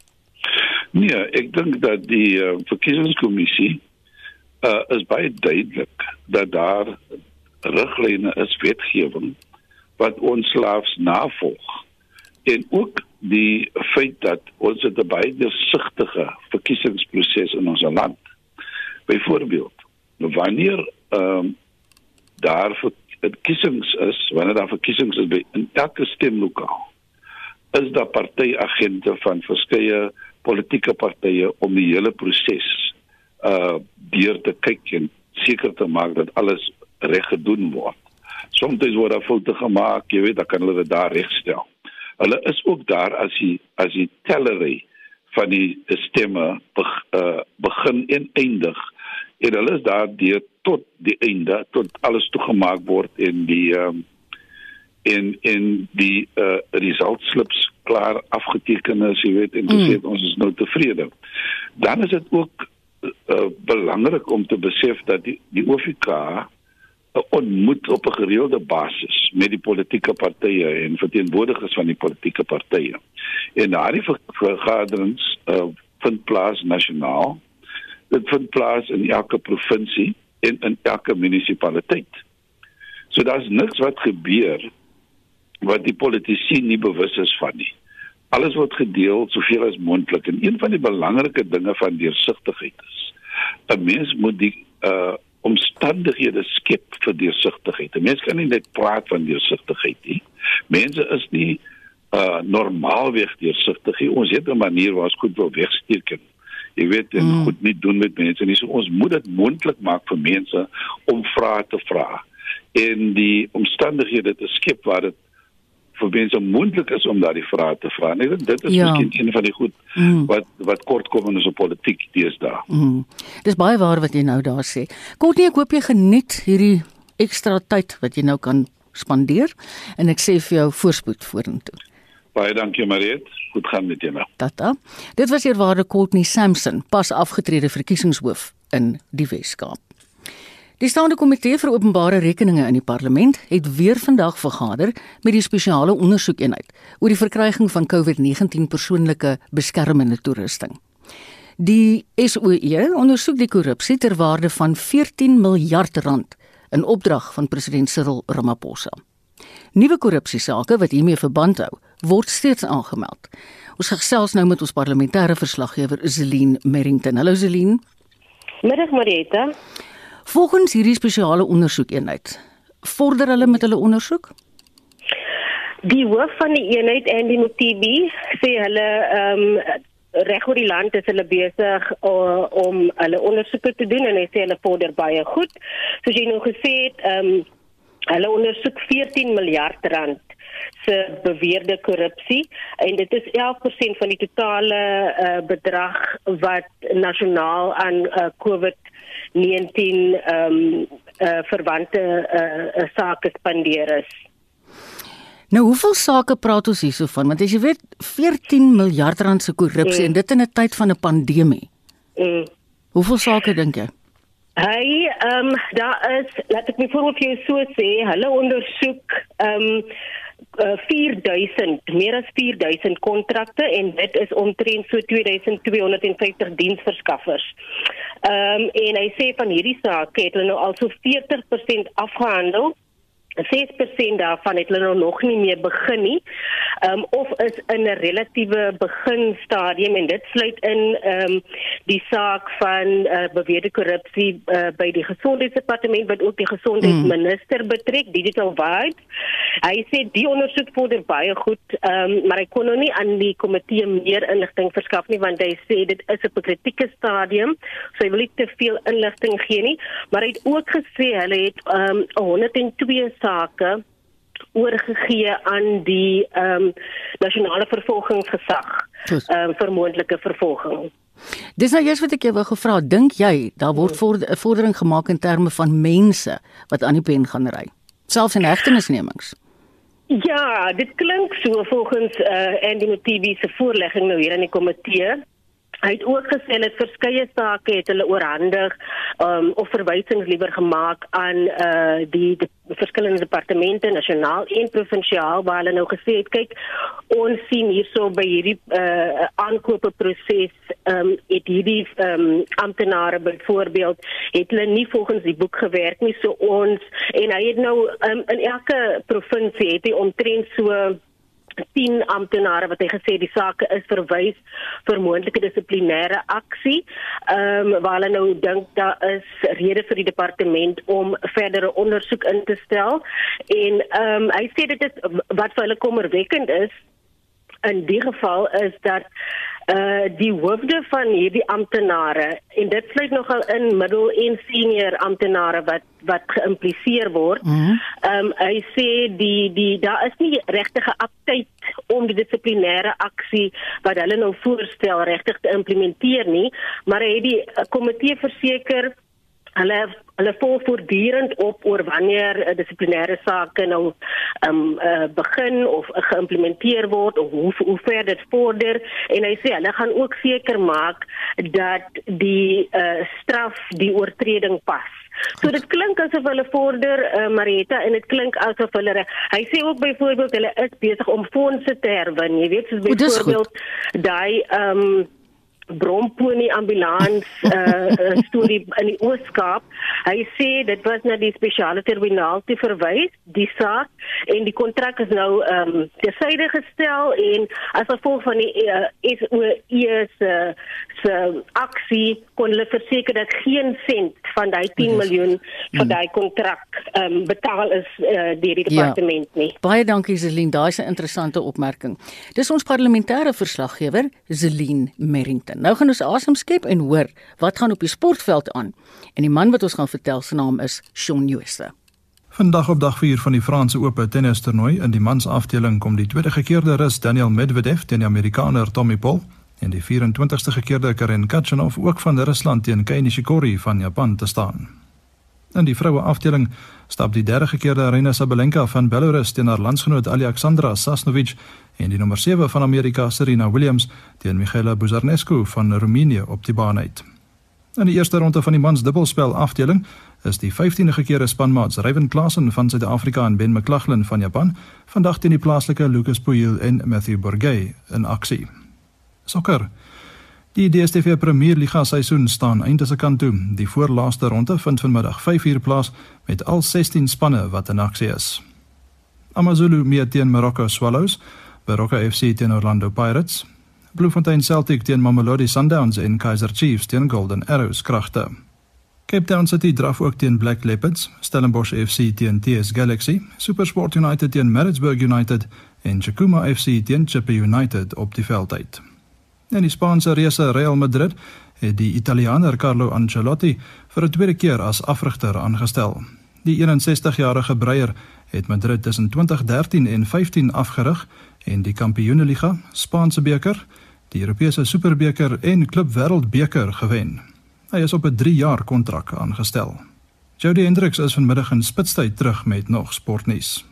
Nee, ek dink dat die uh, verkiesingskommissie uh, is baie duidelik dat daar riglyne is, wetgewing wat ons slaafs navolg. En ook die feit dat ons het 'n baie deursigtige verkiesingsproses in ons land. Byvoorbeeld, wanneer um, daar verkiesings is, wanneer daar verkiesings is by in elke stemlokaal, is daar partyagente van verskeie politieke partye om die hele proses uh, deur te kyk en seker te maak dat alles reg gedoen word. Soms word daar foute gemaak, jy weet, dan kan hulle dit daar regstel. Hulle is ook daar as die as die tellery van die stemme beg, uh, begin en eindig. En hulle is daar deur tot die einde, tot alles toegemaak word en die um, en en die uh, result slips klaar afgeteken is, jy weet, en gesê mm. ons is nou tevrede. Dan is dit ook uh, belangrik om te besef dat die, die O V K uh, ontmoet op 'n gereelde basis met die politieke partye en verteenwoordigers van die politieke partye. En daardie vergaderings uh, vind plaas nasionaal, dit vind plaas in elke provinsie en in elke munisipaliteit. So daar's niks wat gebeur wat die politici nie bewus is van nie. Alles word gedeel soveel as moontlik en een van die belangrike dinge van deursigtigheid is, 'n mens moet die uh, omstandighede skep vir deursigtigheid. 'n Mens kan nie net praat van deursigtigheid nie. Mense is nie uh, normaalweg deursigtig nie. Ons het 'n manier waar ons goed wil wegsteek. Jy weet, en mm. goed nie doen met mense nie. So ons moet dit moontlik maak vir mense om vrae te vra en die omstandighede te skep waar dit vir mense moontlik is om daardie vrae te vra. Nee, dit is ja. miskien een van die goed mm. wat wat kortkom is op politiek deesdae. Mm. Dis baie waar wat jy nou daar sê. Courtney, ek hoop jy geniet hierdie ekstra tyd wat jy nou kan spandeer en ek sê vir jou voorspoed vorentoe. Baie dankie Mariet. Goed gaan met jou nou. Tata. Dit was eerwaarde Courtney Sampson, pas afgetrede verkiesingshoof in die Wes-Kaap. Die staande komitee vir openbare rekeninge in die parlement het weer vandag vergader met die spesiale ondersoekeenheid oor die verkryging van COVID negentien persoonlike beskermende toerusting. Die S O E ondersoek die korrupsie ter waarde van veertien miljard rand in opdrag van president Cyril Ramaphosa. Nuwe korrupsiesake wat hiermee verband hou, word steeds aangemeld. Ons gesels nou met ons parlementêre verslaggewer Zelene Merrington. Hallo Zelene. Middag Marieta. Volgens hierdie spesiale ondersoekeenheid, vorder hulle met hulle ondersoek? Die hoof van die eenheid, Andy Mothibi, sê hulle um, reg oor die land is hulle besig uh, om hulle ondersoeke te doen en hy sê hulle vorder baie goed. Soos jy nou gesê het, um, hulle ondersoek veertien miljard rand se beweerde korrupsie en dit is elf persent van die totale uh, bedrag wat nasionaal aan uh, COVID negentien um, uh, verwante uh, uh, sake spandeer is. Nou, hoeveel sake praat ons hierso van? Want as jy weet, veertien miljard rand se korrupsie mm. en dit in 'n tyd van 'n pandemie. Mm. Hoeveel sake dink jy? Hy, um, daar is, laat ek byvoorbeeld vir jou so sê, hulle ondersoek um, uh, vier duisend, meer as vier duisend kontrakte en dit is omtrent so twee duisend tweehonderd vyftig diensverskaffers. Um, en hy sê van hierdie sake het hulle nou al so veertig persent afgehandel. ses persent daarvan het hulle nou nog nie meer begin nie, um, of is in 'n relatiewe beginstadium en dit sluit in um, die saak van uh, beweerde korrupsie uh, by die gesondheidsdepartement wat ook die gesondheidsminister mm. betrek, Digital Vibes. Hy sê die ondersoek vorder baie goed, um, maar hy kon nou nie aan die komitee meer inligting verskaf nie, want hy sê dit is op 'n kritieke stadium, so hy wil nie te veel inligting gee nie, maar hy het ook gesê hulle het um, honderd en twee sake oorgegee aan die um, nasionale vervolgingsgesag um, vir moontlike vervolging. Dis nou eers wat ek jou wou gevra, dink jy daar word 'n vordering gemaak in terme van mense wat aan die pen gaan ry, selfs in hegtenisnemings? Ja, dit klink so volgens uh, Andy Mothibi se voorlegging nou hier aan die komitee. Hy het ook gesê dat verskeie sake het hulle oorhandig um, of verwysings liewer gemaak aan uh, die, die verskillende departemente, nasionaal en provinsiaal, waar hulle nou gesê het, kyk, ons sien hierso by hierdie uh, aankope proses, um, het hierdie um, amptenare byvoorbeeld, het hulle nie volgens die boek gewerk nie, so ons, en hy het nou um, in elke provinsie het hy omtrent so tien amptenare wat hy gesê die sake is verwys vir moontlike dissiplinêre aksie, um, waar hulle nou dink daar is rede vir die departement om verdere ondersoek in te stel. En um, hy sê dit is wat vir hulle kommerwekkend is in die geval is dat uh, die hoofde van hierdie amptenare, en dit sluit nogal in middel en senior amptenare wat wat geïmpliseer word. Mm-hmm. Um, hy sê die die daar is nie regtige aptyd om die dissiplinêre aksie wat hulle nou voorstel regtig te implementeer nie, maar hy het die uh, komitee verseker Hulle hulle volg voortdurend op oor wanneer uh, dissiplinêre sake nou um, uh, begin of uh, geïmplementeer word of hoe, hoe ver dit vorder. En hy sê hulle gaan ook seker maak dat die uh, straf die oortreding pas. So dit klink asof hulle vorder, uh, Marietta, en dit klink asof hulle, hy sê ook byvoorbeeld hulle is besig om fondse te herwin. Jy weet, soos byvoorbeeld daai um, Bromponie ambulans uh, storie in die Oos-Kaap. Hy sê dit was na die spesiale tribunaal te verwys, die saak, en die kontrak is nou um, tersyde gestel en as gevolg van die uh, S O E se se aksie kon hulle verseker dat geen sent van daai tien miljoen vir daai kontrak um, betaal is uh, deur die departement ja. nie. Baie dankie Zelien, daai is 'n interessante opmerking. Dis ons parlementêre verslaggewer Zelien Merrington. Nou gaan ons asem skep en hoor wat gaan op die sportveld aan. En die man wat ons gaan vertel, sy naam is Shaun Jooste. Vandag op dag vier van die Franse Ope tennis toernooi in die mans afdeling kom die tweede gekeerde Rus Daniel Medvedev teen die Amerikaner Tommy Paul en die vyf-en-twintigste gekeerde Karen Khachanov ook van Rusland teen Kei Nishikori van Japan te staan. In die vroue afdeling stap die derde gekeerde Aryna Sabalenka van Belarus teen haar landsgenoot Alexandra Sasnovic en die nommer sewe van Amerika Serena Williams teen Michaela Buzarnescu van Roemenië op die baan uit. In die eerste ronde van die mans dubbelspel afdeling is die vyftiende gekeerde spanmaats Ryan Klaasen van Suid-Afrika en Ben McLaughlin van Japan vandag teen die plaaslike Lucas Pouille en Matthew Borgay in aksie. Sokker. Die D S T V Premier Liga seisoen staan einde se kant toe. Die voorlaaste ronde vind vanmiddag vyf uur plaas met al sestien spanne wat in aksie is. AmaZulu meet teen Marokko Swallows, Baroka F C teen Orlando Pirates, Bloemfontein Celtic teen Mamelodi Sundowns en Kaizer Chiefs teen Golden Arrows kragte. Cape Town City draf ook teen Black Leopards, Stellenbosch F C teen T S Galaxy, SuperSport United teen Maritzburg United en Chakuma F C teen Chippa United op die veld uit. En die Spaanse reëse Real Madrid het die Italianer Carlo Ancelotti vir 'n tweede keer as afrigter aangestel. Die eenensestigjarige breier het Madrid tussen twintig dertien en vyftien afgerig en die Kampioenenliga, Spaanse beker, die Europese Superbeker en Klub Wêreldbeker gewen. Hy is op 'n drie jaar kontrak aangestel. Jody Hendricks is vanmiddag in Spitstyd terug met nog sportnuus.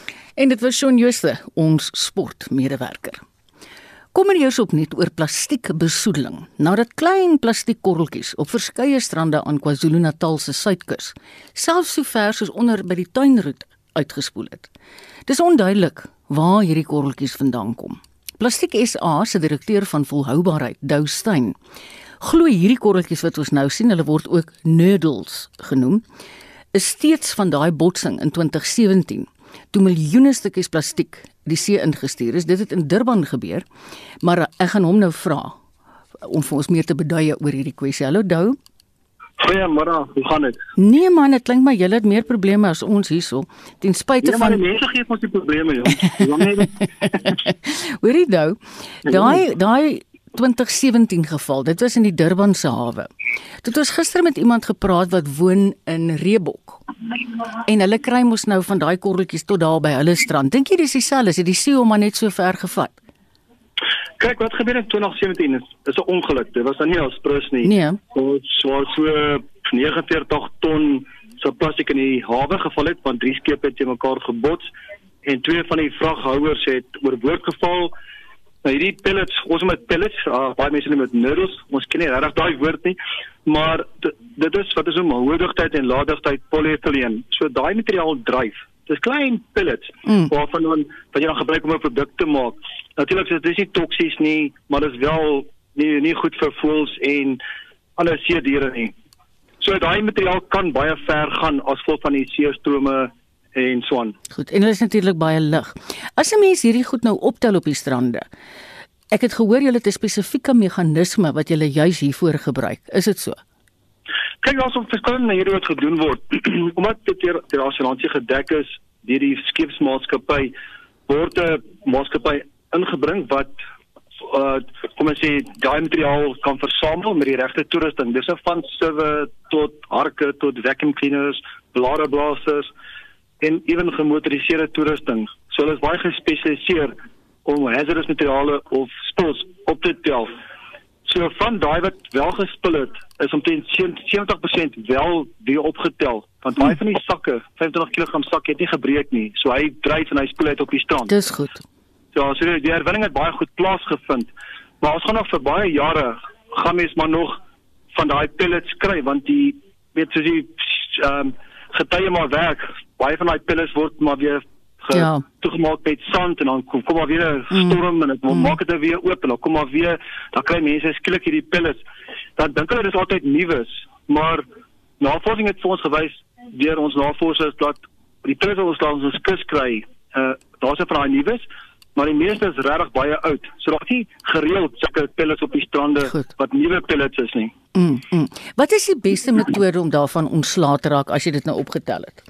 En dit was Shaun Jooste, ons sportmedewerker. Kom er eers op net oor plastiekbesoedeling, nadat klein plastiekkorreltjies op verskeie strande aan KwaZulu-Natal se suidkus, selfs so ver soos onder by die tuinroete uitgespoel het. Dis onduidelik waar hierdie korreltjies vandaan kom. Plastiek S A se direkteur van volhoubaarheid, Dou Steyn, glo hierdie korreltjies wat ons nou sien, hulle word ook noodles genoem, is steeds van daai botsing in twintig sewentien, toe miljoene stukkies plastiek die see ingestuur is. Dit het in Durban gebeur, maar ek gaan hom nou vra om vir ons meer te beduie oor hierdie kwessie. Hallo Dou. Goeiemôre, hoe gaan dit? Nee man, dit klink my julle het meer probleme as ons hierso, ten spyte nee, van... Nee, maar die mense gee ons die probleme, joh. Hoorie Dou, daai, daai twintig sewentien geval, dit was in die Durbanse hawe. Toe het ons gister met iemand gepraat wat woon in Reebok. En hulle kry mos nou van daai korreltjies tot daar by hulle strand. Dink jy dis dieselfde? Is dit die see hom maar net so ver gevat? Kyk, wat gebeur in twintig sewentien is, is 'n ongeluk. Dit was dan nie als prus nie. Nee. So so, so negenenveertig ton so plastiek in die hawe geval het, want drie skepe het teen mekaar gebots en twee van die vraghouers het oorboord geval. Nou hierdie pellets, ons met pellets, uh, baie mense noem dit noodles, ons ken nie regtig daai woord nie, maar dit is wat is om hoëdigtheid en laagdigtheid polyethylene. So daai materiaal dryf. Dis klein pellets mm. waarvan dan wat jy dan gebruik om 'n produk te maak. Natuurlik is dit nie toksies nie, maar dit is wel nie nie goed vir voëls en ander seediere nie. So daai materiaal kan baie ver gaan as gevolg van die seestrome en so aan. Goed, en hulle is natuurlik baie lig. As 'n mens hierdie goed nou optel op die strande, ek het gehoor julle het 'n spesifieke meganisme wat julle juis hiervoor gebruik. Is dit so? Kyk, daar's op verskillende maniere wat gedoen word. Omdat dit deur die assuransie gedek is deur die skeepsmaatskappy, word 'n maatskappy ingebring wat uh, kom ons sê daai materiaal kan versamel met die regte toerusting. Dis van serwe tot harke tot vacuum cleaners, bladerblassers en ewen gemotoriseerde toerusting. So hulle is baie gespesialiseer om hazardous materiale of spulls op te tel. So van daai wat wel gespil het, is omtrent sewentig persent wel weer opgetel. Want baie van die sakke, vyfentwintig kilogram sak het nie gebreek nie. So hy dryf en hy spoel uit op die strand. Dis goed. Ja, so die, die herwinning het baie goed plaasgevind. Maar ons gaan nog vir baie jare gaan mens maar nog van daai pellets kry, want die weet soos die um, getuie maar werk, baie van daai pellets word maar weer ge, ja. toegemaak met sand en dan kom, kom maar weer 'n storm mm. en dit mm. maak dit weer oop en dan kom maar weer, dan kry mense skielik hierdie pellets. Dan dink hulle dis altyd nuus, maar navorsing het vir ons gewys deur ons navorsers dat die pellets wat ons langs ons kus kry, uh, daar's 'n van daai nuus, maar die meeste is regtig baie oud. So daar's nie gereeld sulke pellets op die strande Goed. wat nuwe pellets is nie. Mm, mm. Wat is die beste metode om daarvan ontslae te raak as jy dit nou opgetel het?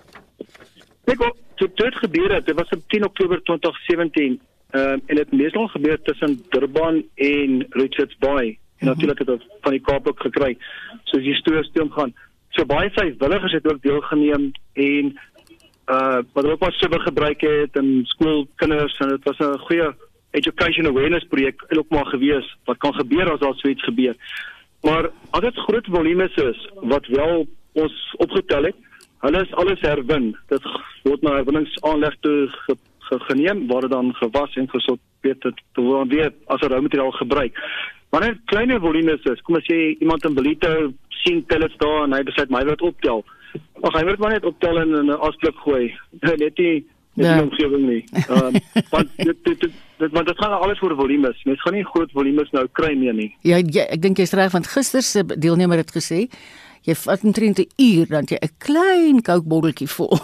Ek hoor, toe dit gebeur het, dit was op tien Oktober twintig sewentien, um, en het meestal gebeur tussen Durban en Richards Bay. En mm-hmm. natuurlijk het het van die Kaap ook gekry, soos die stoom gaan. So baie vrywilligers het ook deelgeneem en uh, wat ook maar subber gebruik het en skoolkinders, en het was 'n goeie education awareness projek en ook maar gewees, wat kan gebeur as daar so iets gebeur. Maar as dit groot volumes is, wat wel ons opgetel het, hulle is alles herwin. Dit word na herwinningsaanleg toe ge, ge, geneem, waar dit dan gewas en gesorteer het, te word weer as 'n roumateriaal gebruik. Wanneer dit kleiner volumes is, kom as jy iemand in Belito sien pellets daar en hy besluit my wil dit optel. Ag, hy wil maar net optel en in 'n asblik gooi. Net nie in die omgewing nie. Um, want dit dit dit, dit want dit gaan alles oor volumes. Mens gaan nie groot volumes nou kry meer nie. Ja, ja ek dink jy's reg, want gister se deelnemer het gesê jy vat omtrent 'n uur dan jy 'n klein kookbotteltjie vol.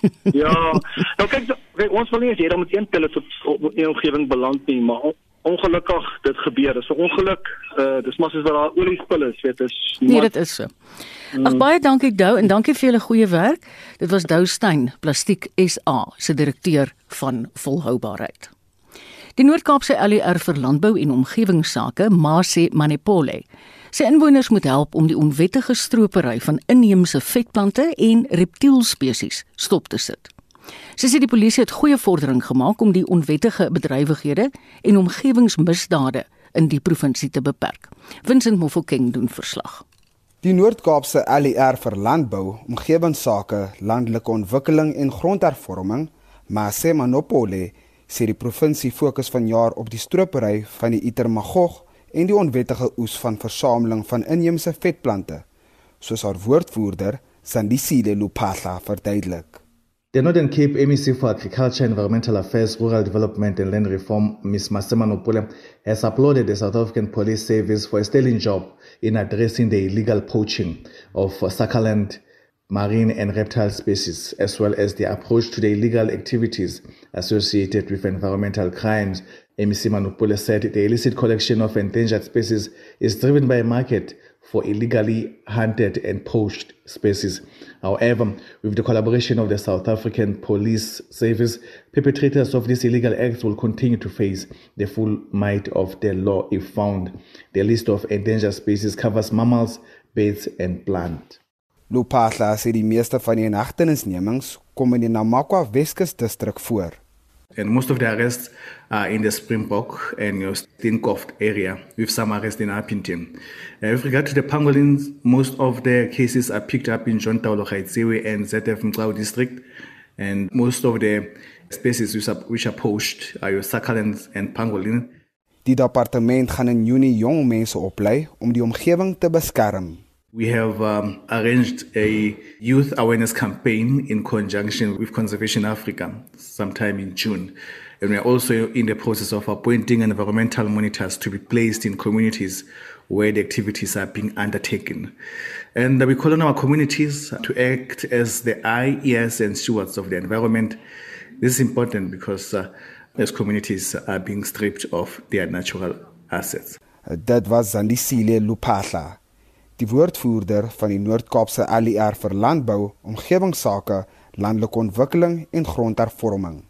Ja, nou kyk, kyk ons wil nie as jy dan met een pellet op, op die omgewing beland nie, maar ongelukkig dit gebeur. Dis 'n ongeluk. Uh, dis maar soos wat daar oliespul is, weet is. Nee, dit is so. Ag baie dankie Dou en dankie vir julle goeie werk. Dit was Dou Steyn, Plastiek S A se direkteur van volhoubaarheid. Die Noord-Kaapse L E R vir Landbou en Omgewingsake, Mase Manepole, sy inwoners moet help om die onwettige stropery van inheemse vetplante en reptielspesies stop te sit. Sy sê die polisie het goeie vordering gemaak om die onwettige bedrywighede en omgewingsmisdade in die provinsie te beperk. Vincent Mofokeng doen verslag. Die Noord-Kaapse L E R vir Landbou, Omgewingsake, Landelike Ontwikkeling en Grondhervorming, Mase Manepole, sê die provinsie fokus vanjaar op die stropery van die Itermagog en die onwettige oes van versameling van inheemse vetplante, soos haar woordvoerder Sandisile Lupahla verduidelik. The Northern Cape M E C for Agriculture, Environmental Affairs, Rural Development and Land Reform, Miz Mase Manepole, has applauded the South African Police Service for a sterling job in addressing the illegal poaching of succulent, marine and reptile species, as well as the approach to the illegal activities associated with environmental crimes. M E C Manepole said the illicit collection of endangered species is driven by a market for illegally hunted and poached species. However, with the collaboration of the South African Police Service, perpetrators of these illegal acts will continue to face the full might of the law if found. The list of endangered species covers mammals, birds and plants. Lupahla sê die meeste van die inhegtenisnemings kom in die Namakwa Weskus distrik voor. And most of the arrests are in the Springbok and your Steenkoft area, with some arrests in Upington. Uh, with regard to the pangolins, most of the cases are picked up in John Taulo Gaetsewe and Z F Mqau district, and most of the species which are, which are poached are your succulents and pangolin. Die departement gaan in Junie jong mense oplei om die omgewing te beskerm. We have um, arranged a youth awareness campaign in conjunction with Conservation Africa sometime in June. And we are also in the process of appointing environmental monitors to be placed in communities where the activities are being undertaken. And we call on our communities to act as the eye, ears and stewards of the environment. This is important because uh, as communities are being stripped of their natural assets. Dit was Sandisile Lupahla, die woordvoerder van die Noord-Kaapse L E R vir Landbou, Omgewingsake, Landelike Ontwikkeling en Grondhervorming.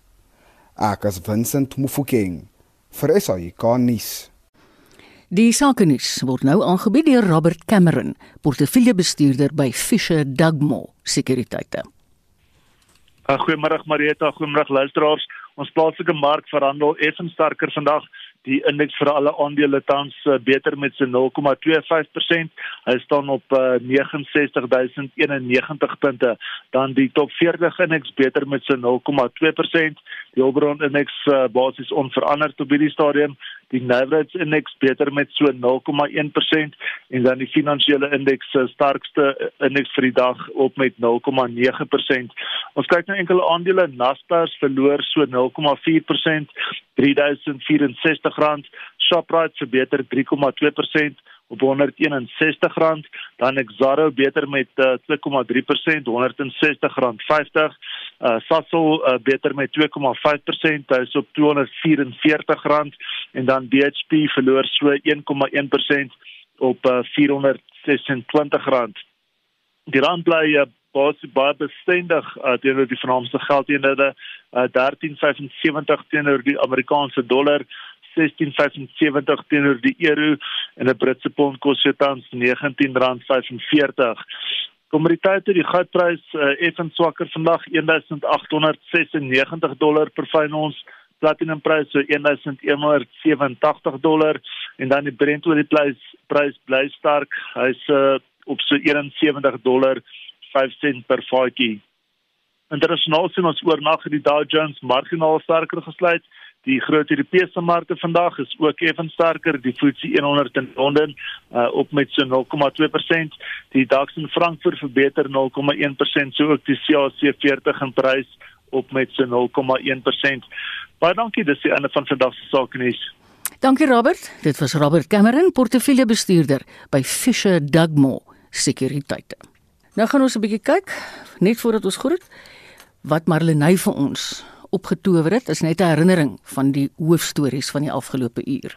Ek is Vincent Mofokeng vir S A I K nuus. Die sakenuus word nou aangebied deur Robert Cameron, portefeuljebestuurder by Fisher Dugmore Sekuriteite. Goeiemôre Marieta, goeiemôre luisteraars. Ons plaaslike mark verhandel effens sterker vandag Die indeks vir alle aandele tans uh, beter met sy nul komma twee vyf persent. Hy staan op uh, ses nege duisend eenennegentig punte. Dan die top veertig indeks beter met sy nul komma twee persent. Die Hulbron indeks uh, basis onveranderd op hierdie stadium. Die Navrats indeks beter met so nul komma een persent en dan die finansiële indeks uh, sterkste indeks vir die dag op met nul komma nege persent. Ons kyk na enkele aandele. Naspers verloor so nul komma vier persent, drie duisend vyf en sestig rand. Shoprite verbeter drie komma twee persent op honderd een en sestig rand. Dan Exxaro beter met uh, twee komma drie persent, honderd en sestig rand vyftig. Uh, Sasol uh, beter met twee komma vyf persent, hy is op tweehonderd vyf en veertig rand. En dan B H P verloor so een komma een persent op uh, vierhonderd sesentwintig rand. Die rand bly uh, baie bestendig uh, teenoor die vernaamste geldeenhede, uh, dertien vyfensewentig teenoor die Amerikaanse dollar, sestien vyfensewentig teenoor die euro en 'n Britse pond kos tans negentien rand vyfenveertig. Kommoditeite, die goudprys uh, effens swakker vandag, een duisend agt honderd sesennegentig dollar per fyn ons, platinumprys so een duisend een honderd sewentig dollar en dan die Brent olieprys prys bly sterk, hy's uh, op so eenensewentig dollar vyf sent per vatjie. Internasionaal sien ons oornag die Dow Jones marginaal sterker gesluit. Die groot Europese markte vandag is ook effens sterker. Die F T S E honderd in Londen uh, op met so nul komma twee persent. Die DAX in Frankfurt verbeter nul komma een persent, so ook die C A C veertig in Parys op met so nul komma een persent. Baie dankie, dis die einde van vandag se sakenuus. Dankie Robert. Dit was Robert Cameron, portefeuljebestuurder by Fisher Dugmore Sekuriteite. Nou gaan ons 'n bietjie kyk, net voordat ons groet, wat Marlenae vir ons opgetower het, is net 'n herinnering van die hoofstories van die afgelope uur.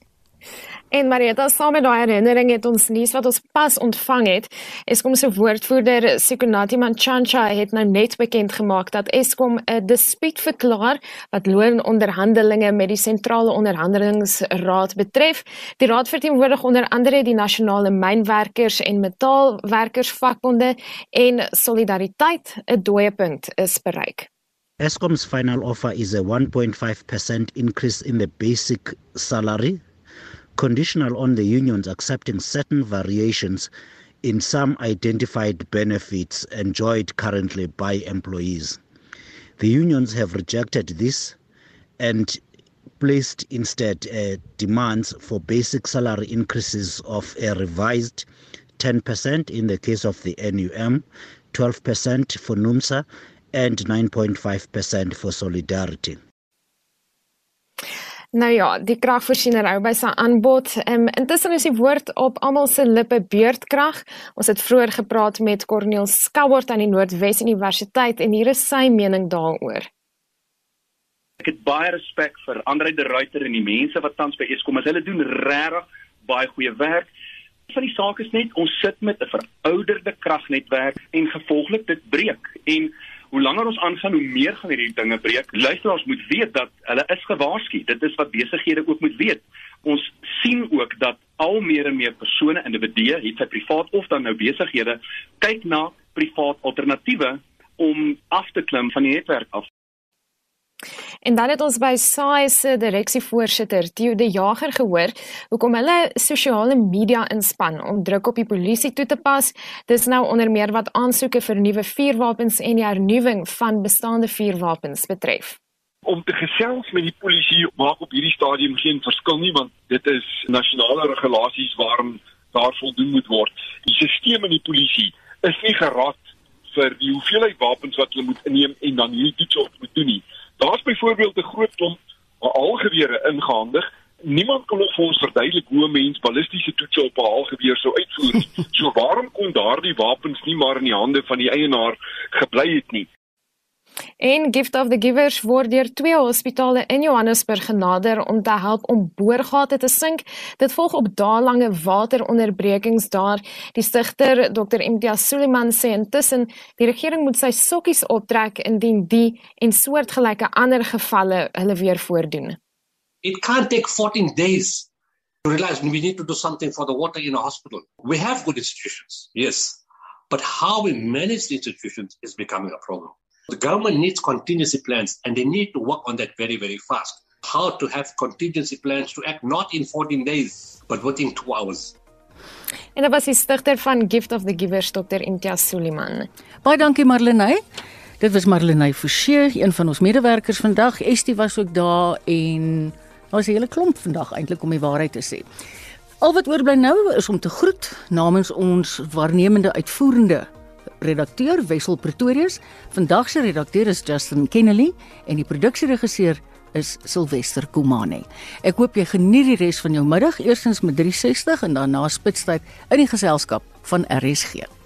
En Marieta, saam met daai herinnering het ons nuus wat ons pas ontvang het. Eskom se woordvoerder Sekunati Manchancha het nou net bekend gemaak dat Eskom 'n dispuut verklaar wat loononderhandelinge met die sentrale onderhandelingsraad betref. Die raad verteenwoordig onder andere die nasionale mynwerkers en metaalwerkers vakbonde en Solidariteit 'n dooiepunt is bereik. Eskom's final offer is a one point five percent increase in the basic salary, conditional on the unions accepting certain variations in some identified benefits enjoyed currently by employees. The unions have rejected this and placed instead uh, demands for basic salary increases of a revised ten percent in the case of the N U M, twelve percent for NUMSA, and nine point five percent for Solidarity. Nou ja, die kragvoorsiener hou by sy aanbod. Um, intussen is die woord op almal se lippe beurtkrag. Ons het vroeër gepraat met Corneel Skouwert aan die Noordwes Universiteit en hier is sy mening daaroor. Ek het baie respek vir Andre de Ruyter en die mense wat tans by Eskom is. Hulle doen regtig baie goeie werk. Van die saak is net, ons sit met 'n verouderde kragnetwerk en gevolglik dit breek. En hoe langer ons aangaan, hoe meer gaan hierdie dinge breek. Luisteraars moet weet dat hulle is gewaarsku. Dit is wat besighede ook moet weet. Ons sien ook dat al meer en meer persone, individue, het sy privaat of dan nou besighede, kyk na privaat alternatiewe om af te klim van die netwerk af. En dan het ons by S A I se direksievoorsitter Theo de Jager gehoor hoekom hulle sosiale media inspan om druk op die polisie toe te pas. Dis nou onder meer wat aansoeke vir nuwe vuurwapens en die hernuwing van bestaande vuurwapens betref. Om te gesels met die polisie maak op hierdie stadium geen verskil nie, want dit is nasionale regulasies waarom daar voldoen moet word. Die stelsel in die polisie is nie gerad vir die hoeveelheid wapens wat hulle moet inneem en dan hierdie toets op moet doen nie. Daar is byvoorbeeld 'n groot klomp haalgewere ingehandig. Niemand kon nog vir ons verduidelik hoe 'n mens ballistiese toetse op 'n haalgeweer sou uitvoer. So waarom kon daardie wapens nie maar in die hande van die eienaar gebly het nie? En Gift of the Givers word deur twee hospitale in Johannesburg genader om te help om boorgate te sink. Dit volg op daelange wateronderbrekings daar. Die stigter dokter Imtiaz Suliman sê intussen die regering moet sy sokkies optrek indien die en soortgelyke ander gevalle hulle weer voordoen. It can't take fourteen days to realize we need to do something for the water in a hospital. We have good institutions, yes, but how we manage the institutions is becoming a problem. The government needs contingency plans and they need to work on that very, very fast. how to have contingency plans to act not in fourteen days, but within two hours. En dit was die stigter van Gift of the Givers, dokter Imtiaz Sooliman. Baie dankie Marlenae. Dit was Marlenae Forsie, een van ons medewerkers vandag. Estie was ook daar en daar was 'n hele klomp vandag eintlik om die waarheid te sê. Al wat oorbly nou is om te groet namens ons waarnemende uitvoerende redakteur Wessel Pretorius. Vandag se redakteur is Justin Kennedy en die produksieregisseur is Sylvester Kumane. Ek hoop jy geniet die res van jou middag, eerstens met drie sestig en dan na spitstyd in die geselskap van R S G.